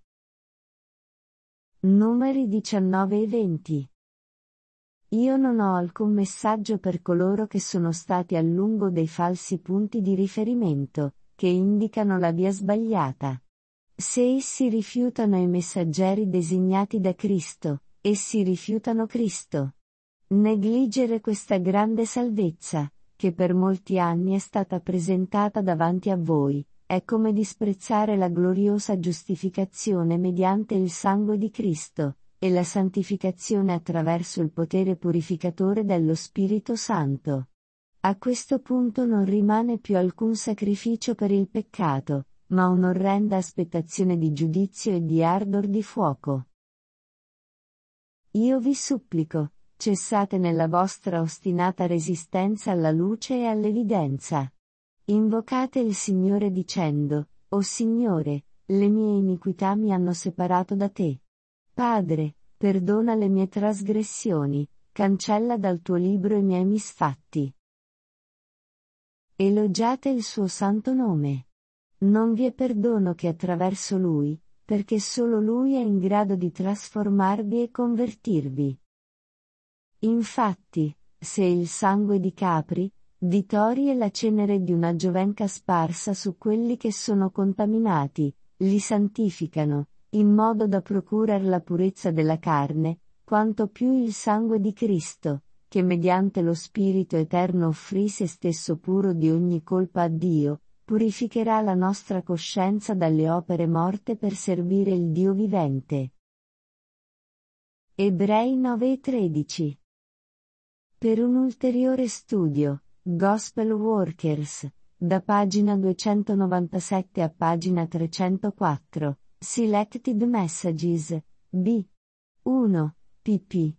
Numeri diciannove e venti. Io non ho alcun messaggio per coloro che sono stati a lungo dei falsi punti di riferimento, che indicano la via sbagliata. Se essi rifiutano i messaggeri designati da Cristo, essi rifiutano Cristo. Negligere questa grande salvezza, che per molti anni è stata presentata davanti a voi, è come disprezzare la gloriosa giustificazione mediante il sangue di Cristo, e la santificazione attraverso il potere purificatore dello Spirito Santo. A questo punto non rimane più alcun sacrificio per il peccato, ma un'orrenda aspettazione di giudizio e di ardor di fuoco. Io vi supplico, cessate nella vostra ostinata resistenza alla luce e all'evidenza. Invocate il Signore dicendo, O Signore, le mie iniquità mi hanno separato da te. Padre, perdona le mie trasgressioni, cancella dal tuo libro i miei misfatti. Elogiate il suo santo nome. Non vi è perdono che attraverso lui, perché solo lui è in grado di trasformarvi e convertirvi. Infatti, se il sangue di capri, di tori e la cenere di una giovenca sparsa su quelli che sono contaminati, li santificano, in modo da procurar la purezza della carne, quanto più il sangue di Cristo, che mediante lo Spirito eterno offrì se stesso puro di ogni colpa a Dio, purificherà la nostra coscienza dalle opere morte per servire il Dio vivente. Ebrei nove e tredici. Per un ulteriore studio, Gospel Workers, da pagina duecentonovantasette a pagina trecentoquattro, Selected Messages, B. uno, pp.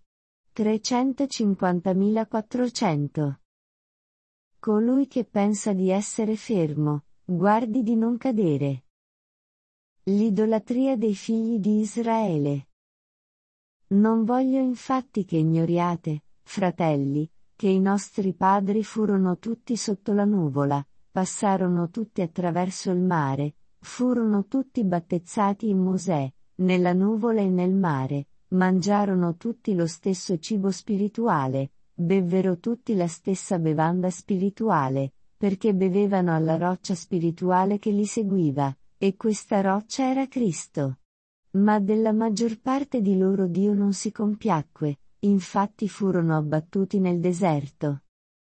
trecentocinquantamilaquattrocento. Colui che pensa di essere fermo, guardi di non cadere. L'idolatria dei figli di Israele. Non voglio infatti che ignoriate, fratelli, che i nostri padri furono tutti sotto la nuvola, passarono tutti attraverso il mare, furono tutti battezzati in Mosè, nella nuvola e nel mare, mangiarono tutti lo stesso cibo spirituale, bevvero tutti la stessa bevanda spirituale, perché bevevano alla roccia spirituale che li seguiva, e questa roccia era Cristo. Ma della maggior parte di loro Dio non si compiacque, infatti furono abbattuti nel deserto.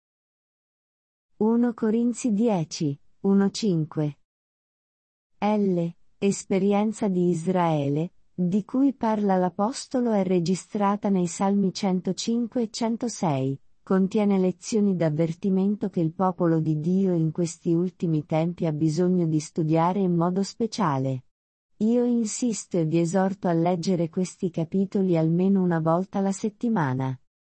primo Corinzi dieci, uno cinque. L. Esperienza di Israele, di cui parla l'Apostolo, è registrata nei Salmi centocinque e centosei, contiene lezioni d'avvertimento che il popolo di Dio in questi ultimi tempi ha bisogno di studiare in modo speciale. Io insisto e vi esorto a leggere questi capitoli almeno una volta alla settimana.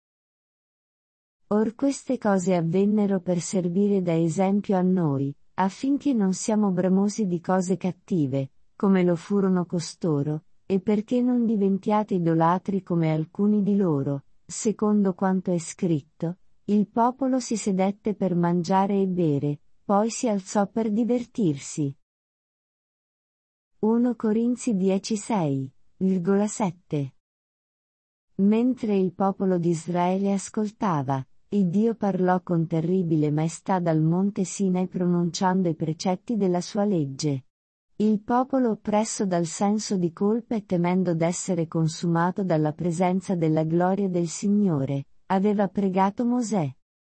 Or queste cose avvennero per servire da esempio a noi, affinché non siamo bramosi di cose cattive, come lo furono costoro, e perché non diventiate idolatri come alcuni di loro, secondo quanto è scritto, il popolo si sedette per mangiare e bere, poi si alzò per divertirsi. primo Corinzi dieci sei, sette. Mentre il popolo di Israele ascoltava, il Dio parlò con terribile maestà dal monte Sinai pronunciando i precetti della sua legge. Il popolo, oppresso dal senso di colpa e temendo d'essere consumato dalla presenza della gloria del Signore, aveva pregato Mosè: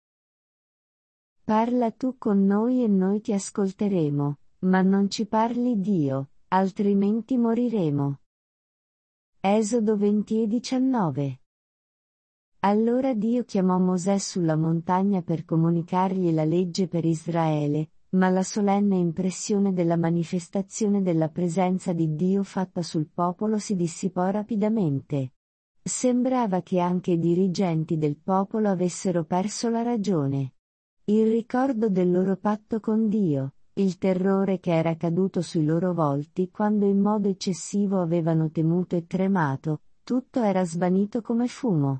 «Parla tu con noi e noi ti ascolteremo, ma non ci parli Dio, altrimenti moriremo». Esodo venti e diciannove. Allora Dio chiamò Mosè sulla montagna per comunicargli la legge per Israele, ma la solenne impressione della manifestazione della presenza di Dio fatta sul popolo si dissipò rapidamente. Sembrava che anche i dirigenti del popolo avessero perso la ragione. Il ricordo del loro patto con Dio, il terrore che era caduto sui loro volti quando in modo eccessivo avevano temuto e tremato, tutto era svanito come fumo.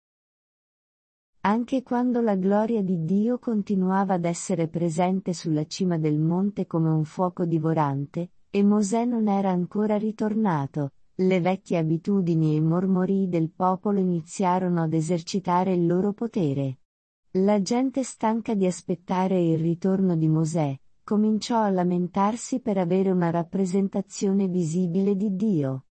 Anche quando la gloria di Dio continuava ad essere presente sulla cima del monte come un fuoco divorante, e Mosè non era ancora ritornato, le vecchie abitudini e i mormorii del popolo iniziarono ad esercitare il loro potere. La gente, stanca di aspettare il ritorno di Mosè, cominciò a lamentarsi per avere una rappresentazione visibile di Dio.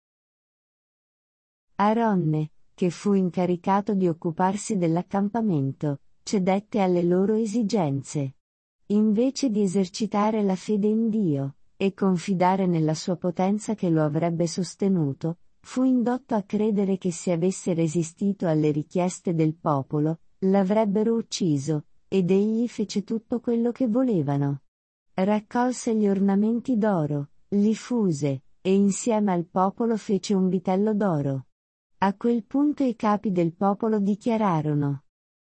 Aronne, che fu incaricato di occuparsi dell'accampamento, cedette alle loro esigenze. Invece di esercitare la fede in Dio, e confidare nella sua potenza che lo avrebbe sostenuto, fu indotto a credere che se avesse resistito alle richieste del popolo, l'avrebbero ucciso, ed egli fece tutto quello che volevano. Raccolse gli ornamenti d'oro, li fuse, e insieme al popolo fece un vitello d'oro. A quel punto i capi del popolo dichiararono: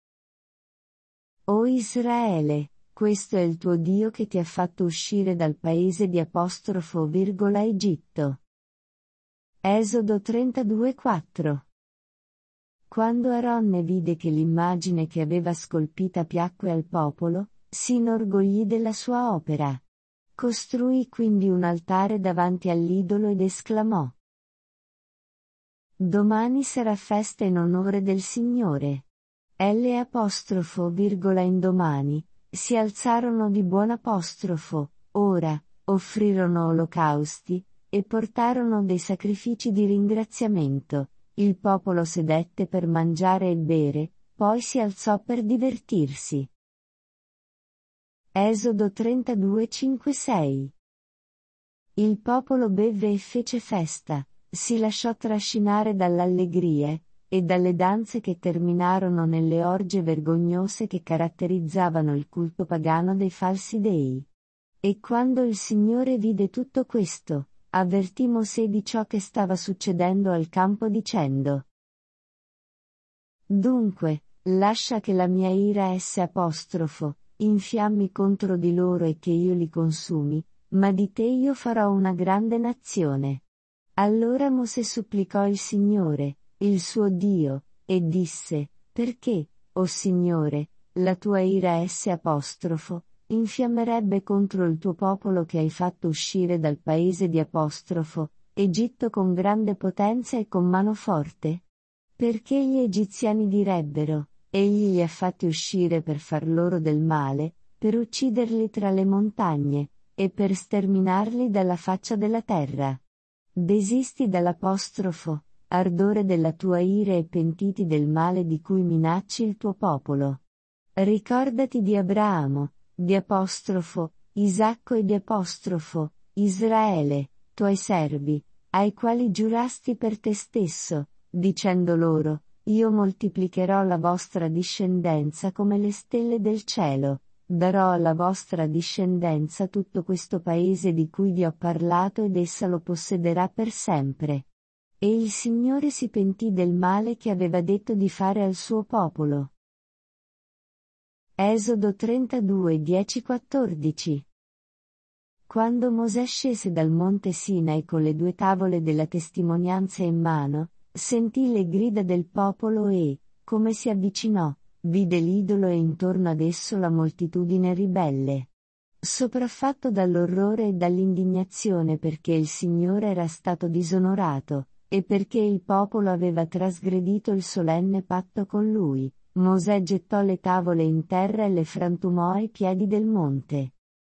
«O Israele, questo è il tuo Dio che ti ha fatto uscire dal paese di apostrofo virgola Egitto». Esodo trentadue quattro. Quando Aronne vide che l'immagine che aveva scolpita piacque al popolo, si inorgoglì della sua opera. Costruì quindi un altare davanti all'idolo ed esclamò: «Domani sarà festa in onore del Signore». L apostrofo virgola indomani, si alzarono di buon apostrofo, ora, offrirono olocausti, e portarono dei sacrifici di ringraziamento, il popolo sedette per mangiare e bere, poi si alzò per divertirsi. Esodo trentadue cinque sei. Il popolo bevve e fece festa, si lasciò trascinare dall'allegria, e dalle danze che terminarono nelle orge vergognose che caratterizzavano il culto pagano dei falsi dei. E quando il Signore vide tutto questo, avvertì Mosè di ciò che stava succedendo al campo dicendo: «Dunque, lascia che la mia ira esse apostrofo, infiammi contro di loro e che io li consumi, ma di te io farò una grande nazione». Allora Mosè supplicò il Signore, il suo Dio, e disse: «Perché, o Signore, la tua ira S apostrofo, infiammerebbe contro il tuo popolo che hai fatto uscire dal paese di apostrofo, Egitto con grande potenza e con mano forte? Perché gli egiziani direbbero, egli li ha fatti uscire per far loro del male, per ucciderli tra le montagne, e per sterminarli dalla faccia della terra. Desisti dall'apostrofo, ardore della tua ira e pentiti del male di cui minacci il tuo popolo. Ricordati di Abramo, di apostrofo, Isacco e di apostrofo, Israele, tuoi servi, ai quali giurasti per te stesso, dicendo loro, io moltiplicherò la vostra discendenza come le stelle del cielo, darò alla vostra discendenza tutto questo paese di cui vi ho parlato ed essa lo possederà per sempre. E il Signore si pentì del male che aveva detto di fare al suo popolo. Esodo trentadue, dieci quattordici. Quando Mosè scese dal monte Sinai con le due tavole della testimonianza in mano, sentì le grida del popolo e, come si avvicinò, vide l'idolo e intorno ad esso la moltitudine ribelle. Sopraffatto dall'orrore e dall'indignazione perché il Signore era stato disonorato, e perché il popolo aveva trasgredito il solenne patto con lui, Mosè gettò le tavole in terra e le frantumò ai piedi del monte.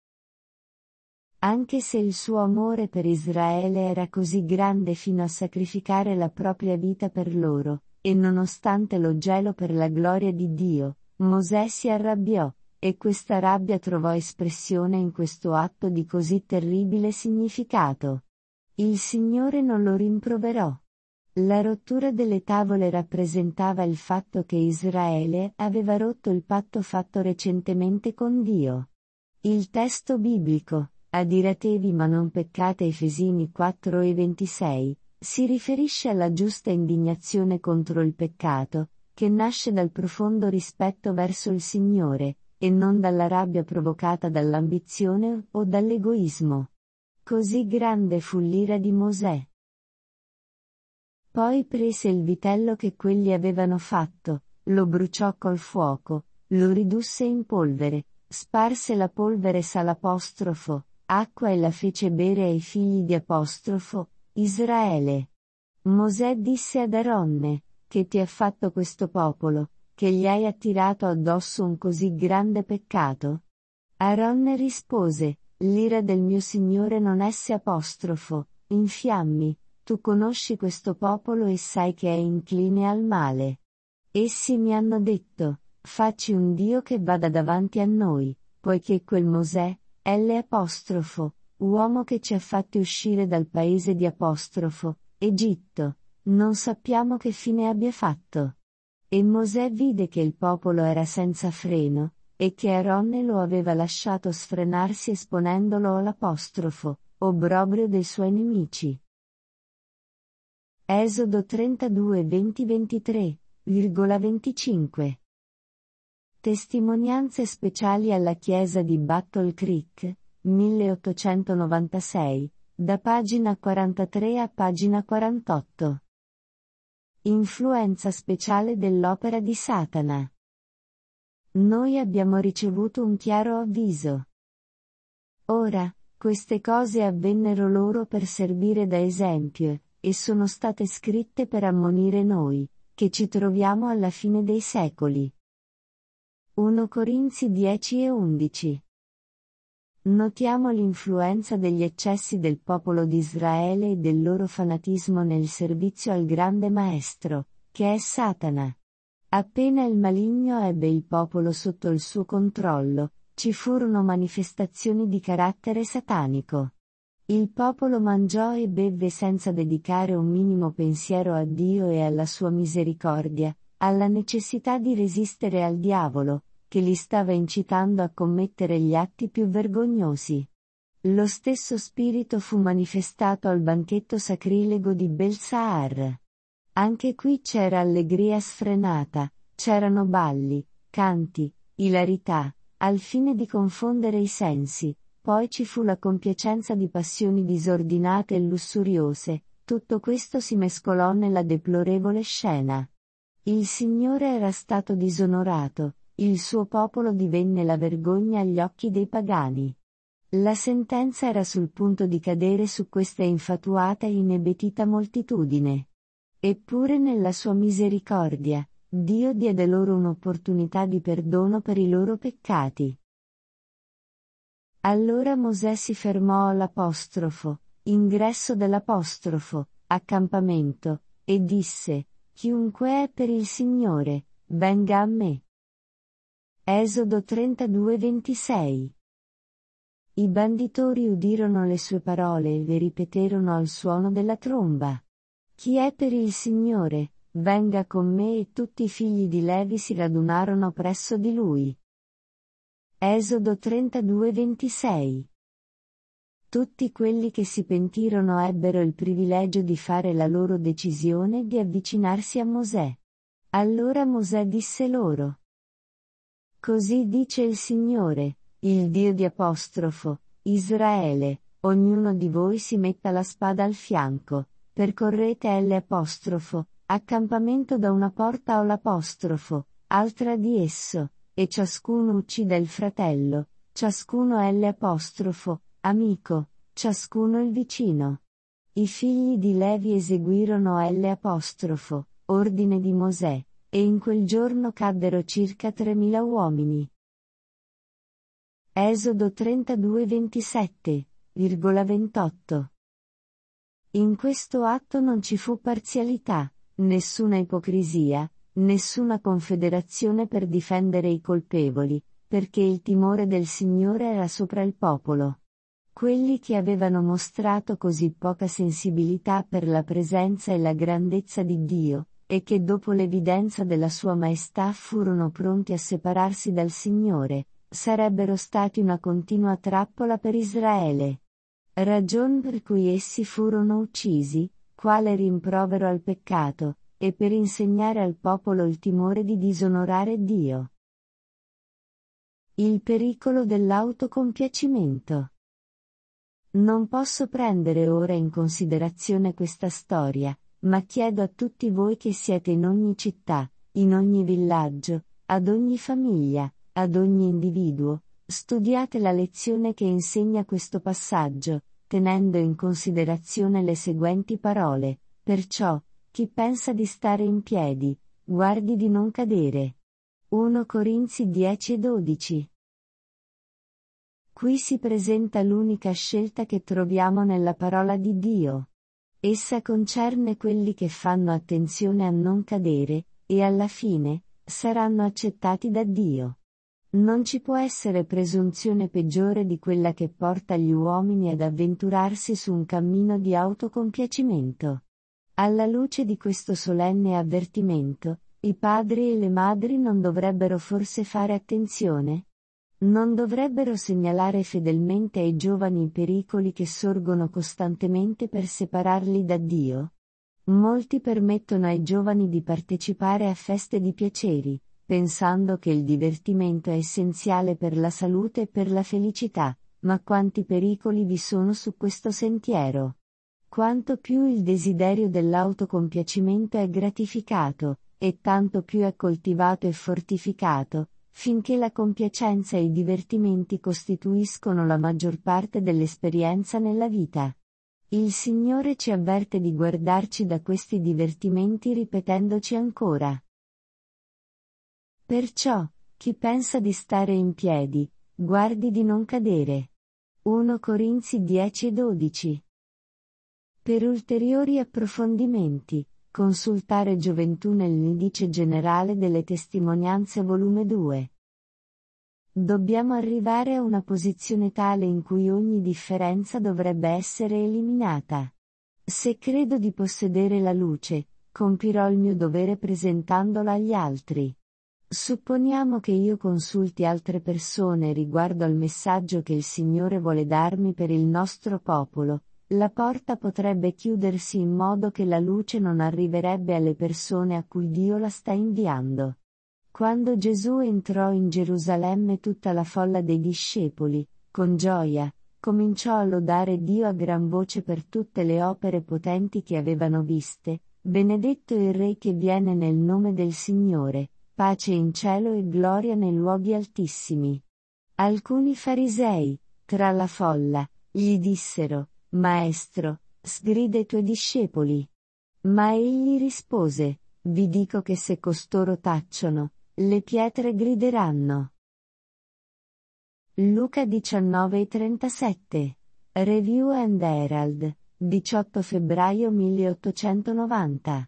Anche se il suo amore per Israele era così grande fino a sacrificare la propria vita per loro, e nonostante lo gelo per la gloria di Dio, Mosè si arrabbiò, e questa rabbia trovò espressione in questo atto di così terribile significato. Il Signore non lo rimproverò. La rottura delle tavole rappresentava il fatto che Israele aveva rotto il patto fatto recentemente con Dio. Il testo biblico, adiratevi ma non peccate Efesini quattro e ventisei, si riferisce alla giusta indignazione contro il peccato, che nasce dal profondo rispetto verso il Signore, e non dalla rabbia provocata dall'ambizione o dall'egoismo. Così grande fu l'ira di Mosè. Poi prese il vitello che quelli avevano fatto, lo bruciò col fuoco, lo ridusse in polvere, sparse la polvere salapostrofo, acqua e la fece bere ai figli di apostrofo, Israele. Mosè disse ad Aronne, che ti ha fatto questo popolo, che gli hai attirato addosso un così grande peccato? Aronne rispose, l'ira del mio Signore non esse apostrofo, in fiammi, tu conosci questo popolo e sai che è incline al male. Essi mi hanno detto, facci un Dio che vada davanti a noi, poiché quel Mosè, L apostrofo, uomo che ci ha fatti uscire dal paese di apostrofo, Egitto, non sappiamo che fine abbia fatto. E Mosè vide che il popolo era senza freno, e che Aronne lo aveva lasciato sfrenarsi esponendolo all'apostrofo, obbrobrio dei suoi nemici. Esodo trentadue venti ventitré, venticinque. Testimonianze speciali alla chiesa di Battle Creek, milleottocentonovantasei, da pagina quarantatré a pagina quarantotto. Influenza speciale dell'opera di Satana. Noi abbiamo ricevuto un chiaro avviso. Ora, queste cose avvennero loro per servire da esempio, e sono state scritte per ammonire noi, che ci troviamo alla fine dei secoli. primo Corinzi dieci e undici. Notiamo l'influenza degli eccessi del popolo di Israele e del loro fanatismo nel servizio al grande maestro, che è Satana. Appena il maligno ebbe il popolo sotto il suo controllo, ci furono manifestazioni di carattere satanico. Il popolo mangiò e bevve senza dedicare un minimo pensiero a Dio e alla sua misericordia, alla necessità di resistere al diavolo, che li stava incitando a commettere gli atti più vergognosi. Lo stesso spirito fu manifestato al banchetto sacrilego di Belsaar. Anche qui c'era allegria sfrenata, c'erano balli, canti, ilarità, al fine di confondere i sensi. Poi ci fu la compiacenza di passioni disordinate e lussuriose, tutto questo si mescolò nella deplorevole scena. Il Signore era stato disonorato, il suo popolo divenne la vergogna agli occhi dei pagani. La sentenza era sul punto di cadere su questa infatuata e inebetita moltitudine. Eppure nella sua misericordia, Dio diede loro un'opportunità di perdono per i loro peccati. Allora Mosè si fermò all'apostrofo, ingresso dell'apostrofo, accampamento, e disse: Chiunque è per il Signore, venga a me. Esodo trentadue ventisei. I banditori udirono le sue parole e le ripeterono al suono della tromba. Chi è per il Signore, venga con me, e tutti i figli di Levi si radunarono presso di lui. Esodo trentadue ventisei. Tutti quelli che si pentirono ebbero il privilegio di fare la loro decisione e di avvicinarsi a Mosè. Allora Mosè disse loro: Così dice il Signore, il Dio di apostrofo, Israele, ognuno di voi si metta la spada al fianco, percorrete L apostrofo, accampamento da una porta o l'apostrofo, altra di esso, e ciascuno uccida il fratello, ciascuno L apostrofo, amico, ciascuno il vicino. I figli di Levi eseguirono L apostrofo, ordine di Mosè, e in quel giorno caddero circa tremila uomini. Esodo trentadue ventisette, ventotto. In questo atto non ci fu parzialità, nessuna ipocrisia, nessuna confederazione per difendere i colpevoli, perché il timore del Signore era sopra il popolo. Quelli che avevano mostrato così poca sensibilità per la presenza e la grandezza di Dio, e che dopo l'evidenza della sua maestà furono pronti a separarsi dal Signore, sarebbero stati una continua trappola per Israele. Ragion per cui essi furono uccisi, quale rimprovero al peccato, e per insegnare al popolo il timore di disonorare Dio. Il pericolo dell'autocompiacimento. Non posso prendere ora in considerazione questa storia, ma chiedo a tutti voi che siete in ogni città, in ogni villaggio, ad ogni famiglia, ad ogni individuo, studiate la lezione che insegna questo passaggio, tenendo in considerazione le seguenti parole: perciò, chi pensa di stare in piedi, guardi di non cadere. primo Corinzi dieci dodici. Qui si presenta l'unica scelta che troviamo nella parola di Dio. Essa concerne quelli che fanno attenzione a non cadere, e alla fine, saranno accettati da Dio. Non ci può essere presunzione peggiore di quella che porta gli uomini ad avventurarsi su un cammino di autocompiacimento. Alla luce di questo solenne avvertimento, i padri e le madri non dovrebbero forse fare attenzione? Non dovrebbero segnalare fedelmente ai giovani i pericoli che sorgono costantemente per separarli da Dio? Molti permettono ai giovani di partecipare a feste di piaceri, pensando che il divertimento è essenziale per la salute e per la felicità, ma quanti pericoli vi sono su questo sentiero? Quanto più il desiderio dell'autocompiacimento è gratificato, e tanto più è coltivato e fortificato, finché la compiacenza e i divertimenti costituiscono la maggior parte dell'esperienza nella vita. Il Signore ci avverte di guardarci da questi divertimenti ripetendoci ancora: perciò, chi pensa di stare in piedi, guardi di non cadere. primo Corinzi dieci dodici. Per ulteriori approfondimenti, consultare Gioventù nell'Indice generale delle testimonianze volume due. Dobbiamo arrivare a una posizione tale in cui ogni differenza dovrebbe essere eliminata. Se credo di possedere la luce, compirò il mio dovere presentandola agli altri. Supponiamo che io consulti altre persone riguardo al messaggio che il Signore vuole darmi per il nostro popolo. La porta potrebbe chiudersi in modo che la luce non arriverebbe alle persone a cui Dio la sta inviando. Quando Gesù entrò in Gerusalemme, tutta la folla dei discepoli, con gioia, cominciò a lodare Dio a gran voce per tutte le opere potenti che avevano viste, benedetto il Re che viene nel nome del Signore, pace in cielo e gloria nei luoghi altissimi. Alcuni farisei, tra la folla, gli dissero, Maestro, sgrida i tuoi discepoli. Ma egli rispose, vi dico che se costoro tacciono, le pietre grideranno. Luca diciannove e trentasette. Review and Herald, diciotto febbraio milleottocentonovanta.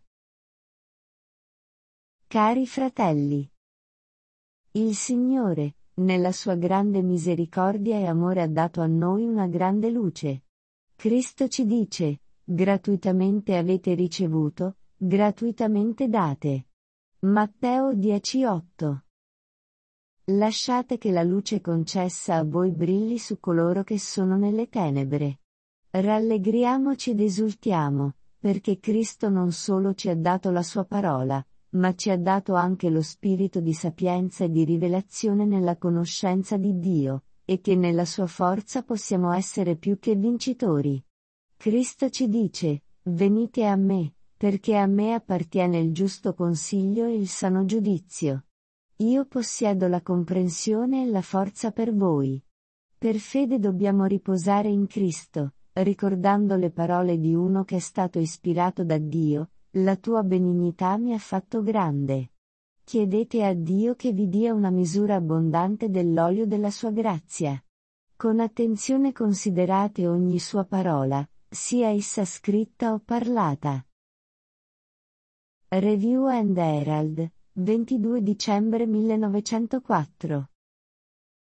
Cari fratelli, il Signore, nella sua grande misericordia e amore ha dato a noi una grande luce. Cristo ci dice, gratuitamente avete ricevuto, gratuitamente date. Matteo dieci otto. Lasciate che la luce concessa a voi brilli su coloro che sono nelle tenebre. Rallegriamoci ed esultiamo, perché Cristo non solo ci ha dato la sua parola, ma ci ha dato anche lo spirito di sapienza e di rivelazione nella conoscenza di Dio, e che nella sua forza possiamo essere più che vincitori. Cristo ci dice, venite a me, perché a me appartiene il giusto consiglio e il sano giudizio. Io possiedo la comprensione e la forza per voi. Per fede dobbiamo riposare in Cristo, ricordando le parole di uno che è stato ispirato da Dio, la tua benignità mi ha fatto grande. Chiedete a Dio che vi dia una misura abbondante dell'olio della sua grazia. Con attenzione considerate ogni sua parola, sia essa scritta o parlata. Review and Herald, ventidue dicembre millenovecentoquattro.